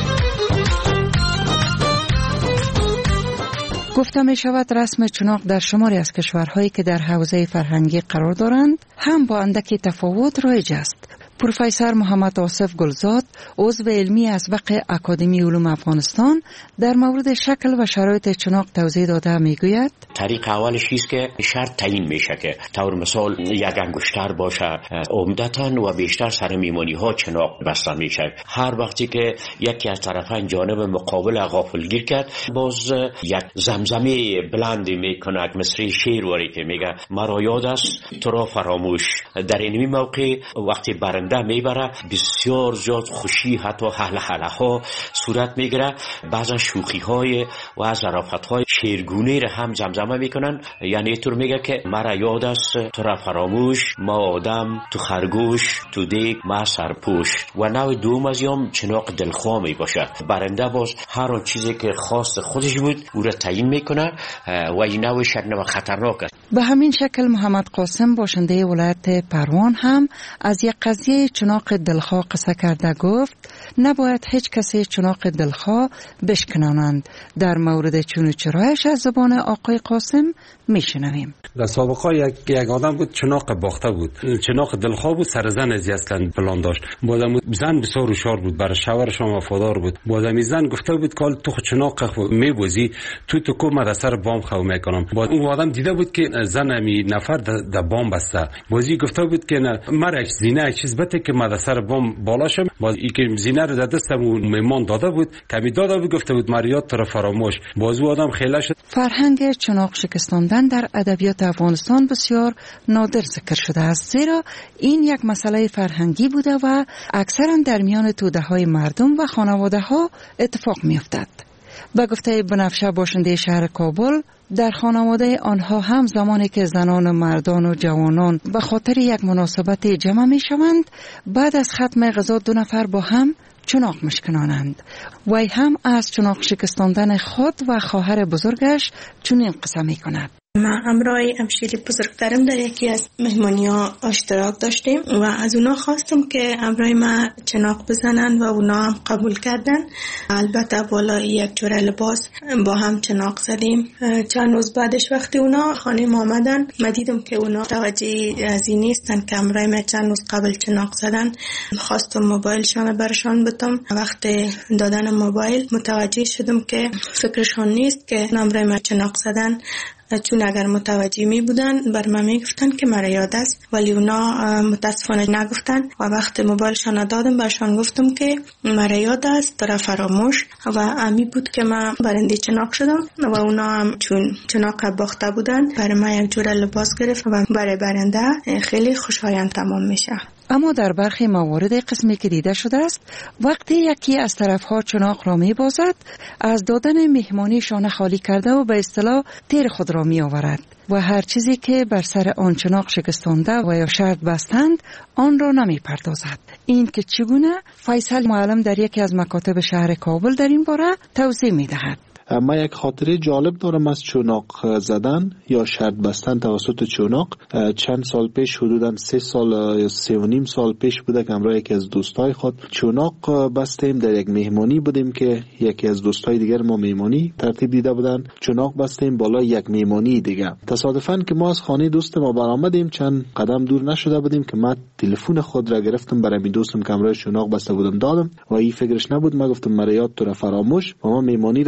Speaker 6: گفته می شود رسم چناق در شماری از کشورهایی که در حوزه فرهنگی قرار دارند هم با اندکی تفاوت رایج است. پروفسور محمد آصف گلزاد، عضو علمی اسبق اکادمی علوم افغانستان، در مورد شکل و شرایط چناق توضیح داده میگوید
Speaker 26: طریق اولش است که شرط تعیین میشه که طور مثال یک انگشتر باشه، عمدتاً و بیشتر سر میمونی ها چناق بسته میشه. هر وقتی که یکی از طرفین جانب مقابل غافلگیر کرد، باز یک زمزمه بلندی میکنه مثل شعری که میگه مرا یاد است تو را فراموش. در این موقع وقتی برنده میبره بسیار زیاد خوشی حتی هله ها صورت میگیره. بعضا شوخی های و ظرافت های شیرگونه را هم زمزمه میکنن، یعنی اینطور میگه که مرا یاد است تو را فراموش، ما آدم تو خرگوش، تو دیگ ما سرپوش. و نوع دوم از یام چناق دلخواه می باشه. برنده باز هر آن چیزی که خاص خودش بود او را تعیین میکنه و این نوع شرنه و خطرناک است.
Speaker 6: به همین شکل محمد قاسم باشنده ولایت پروان هم از یک قضیه چناق دلخواه قصه کرده. گفت نباید هیچ کسی چناق دلخواه بشکنانند. در مورد چون و چرایش از زبان آقای قاسم میشنویم.
Speaker 13: در سابقه یک آدم بود چناق باخته بود، چناق دلخواه بود، سر زن از اصلا پلان داشت. بازم زن بسیار هوشیار بود، برای شوهرش هم وفادار بود. بازم زن گفته بود که تو چناق میبوزی تو کو من سر بام خو میکنم. باز اون آدم دیده بود که زن می نفر در بام بسته. بازی گفته بود که نه مرش زینه چیز بده که من سر بام بالا شم. باز این که زینه رو در دستم میمان داده بود، کمی داده بود، گفته بود مریات تو فراموش. باز اون آدم خیلی شد.
Speaker 6: فرهنگ چناق شکستاندن در ادبیات افغانستان بسیار نادر ذکر شده است، زیرا این یک مسئله فرهنگی بوده و اکثرا در میان توده‌های مردم و خانواده‌ها اتفاق می‌افتد. به گفته بنفشه باشنده شهر کابل، در خانواده آنها هم زمانی که زنان و مردان و جوانان به خاطر یک مناسبت جمع می‌شوند، بعد از ختم غذا دو نفر با هم چناق مشکنانند. وی هم از چناق شکستاندن خود و خواهر بزرگش چنین قصه می‌کند.
Speaker 27: ما همراه همشیری بزرگترم در یکی از مهمانی‌ها اشتراک داشتیم و از اونا خواستم که همراه ما چناق بزنن و اونا هم قبول کردن. البته بالا یک جوره لباس با هم چناق زدیم. چند روز بعدش وقتی اونا خانه ما آمدن، من دیدم که اونا توجه از این نیستن که همراه ما چند روز قبل چناق زدن. خواستم موبایلشان برشان بدم. وقتی دادن موبایل متوجه شدم که فکرشان نیست که همراه ما چناق زدن، چون اگر متوجه می بودن بر من می گفتن که مرا یاد است، ولی اونا متاسفانه نگفتن و وقت موبایلشان دادم برشان گفتم که مرا یاد است تو را فراموش و امی بود که من برنده چناق شدم و اونا هم چون چناق باخته بودن برای من یک جوره لباس گرفت و برای برنده خیلی خوشایند تمام میشه.
Speaker 6: اما در برخی موارد قسمی که دیده شده است، وقتی یکی از طرفها چناق را می بازد، از دادن مهمانی شانه خالی کرده و به اصطلاح تیر خود را می آورد و هر چیزی که بر سر آن چناق شکستانده و یا شرط بستند آن را نمی پردازد. این که چگونه فیصل معلم در یکی از مکاتب شهر کابل در این باره توضیح می دهد.
Speaker 14: من یک خاطره جالب دارم از چناق زدن یا شرط بستن توسط چناق. چند سال پیش، حدوداً 3 سال یا 3.5 سال پیش بوده که همراه یکی از دوستای خود چناق بستیم. در یک مهمانی بودیم که یکی از دوستای دیگر ما مهمانی ترتیب دیده بودن. چناق بستیم بالا یک مهمانی دیگه. تصادفاً که ما از خانه دوست ما برآمدیم، چند قدم دور نشده بودیم که من تلفن خود را گرفتم برای می دوستم که همراه چناق بسته بودم دادم و این فکرش نبود. من گفتم مرا یاد تو را فراموش و ما مهمانی را بردم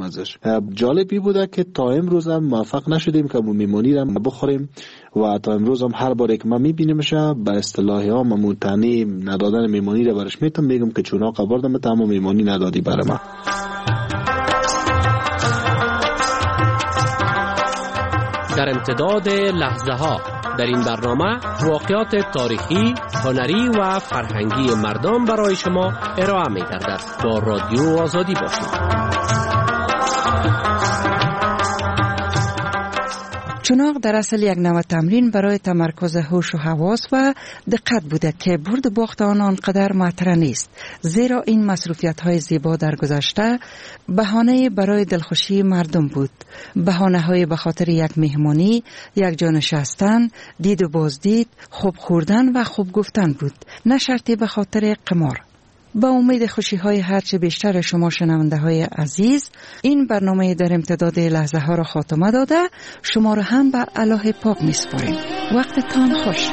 Speaker 14: ازش. جالبی بوده که تا امروز هم موفق نشدیم که میمونی رو بخوریم و تا امروز هم هر بار که من میبینیمش به اصطلاح ها ممتنی ندادن میمونی رو برش میتم میگم که چوناق آوردم تمام میمونی ندادی برای من.
Speaker 2: در امتداد لحظه ها در این برنامه واقعات تاریخی، هنری و فرهنگی مردم برای شما ارائه می گردد. با رادیو آزادی باشید.
Speaker 6: چناق در اصل یک نوع تمرین برای تمرکز هوش و حواس و دقت بوده که برد باخت آن آنقدر مطرح نیست، زیرا این مصروفیت‌های زیبا در گذشته بهانه برای دلخوشی مردم بود، بهانه‌های به خاطر یک مهمانی، یک جا نشستن، دید و بازدید، خوب خوردن و خوب گفتن بود، نه شرطی به خاطر قمار. با امید خوشی‌های هرچه بیشتر شما شنونده‌های عزیز، این برنامه در امتداد لحظه ها را خاتمه داده شما را هم به الله پاک می‌سپاریم. وقتتان خوش.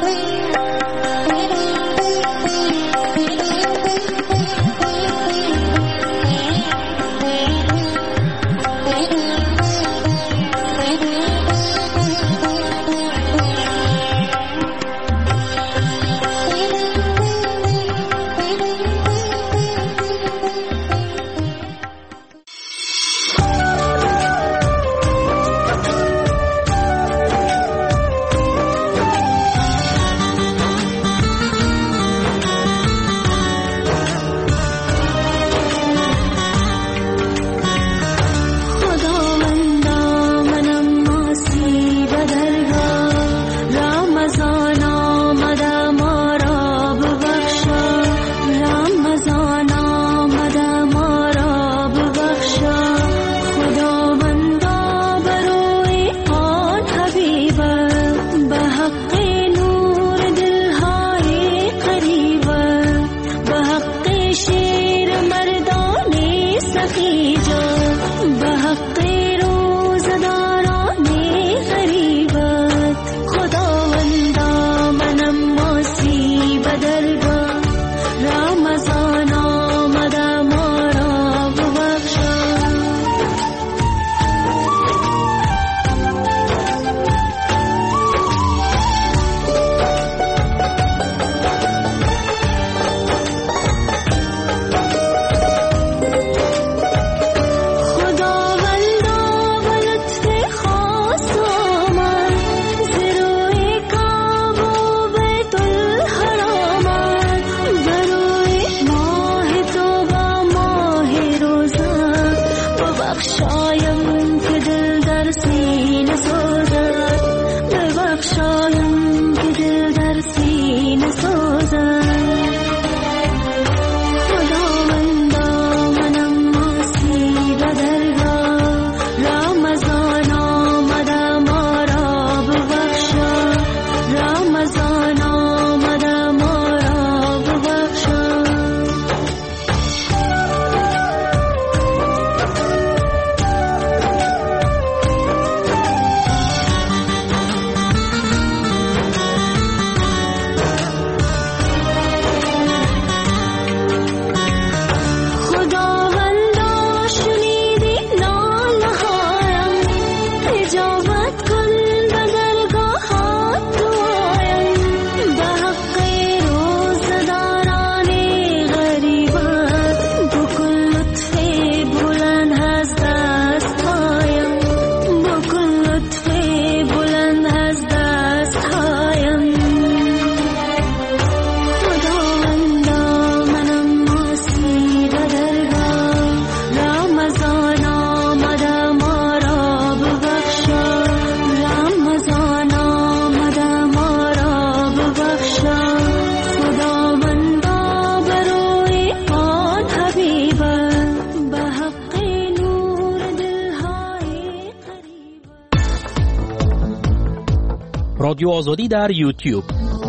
Speaker 18: رادیو آزادی در یوتیوب.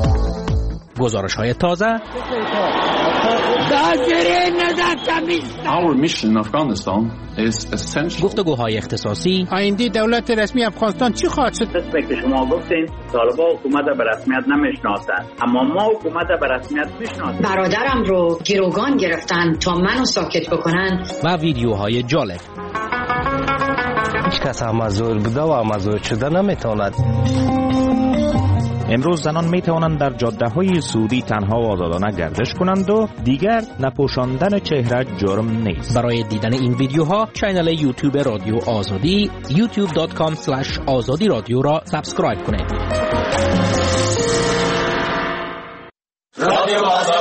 Speaker 18: گزارش‌های تازه.
Speaker 15: Our mission in Afghanistan is essential.
Speaker 18: گفتگوهای اختصاصی.
Speaker 16: آینده دولت رسمی افغانستان چی خواهد شد؟
Speaker 17: مثل که شما گفتین طالبان حکومت به رسمیت نمیشناسند، اما ما حکومت به رسمیت میشناسیم.
Speaker 19: برادرم رو گروگان گرفتن تا منو ساکت بکنن.
Speaker 18: و ویدیوهای جالب.
Speaker 1: هیچ کس مزور بوده و مزور شده نمیتواند.
Speaker 4: امروز زنان می توانند در جاده های سعودی تنها و آزادانه گردش کنند و دیگر نپوشاندن چهره جرم نیست.
Speaker 18: برای دیدن این ویدیوها کانال یوتیوب رادیو آزادی youtube.com/azadi رادیو را سابسکرایب کنید.
Speaker 12: رادیو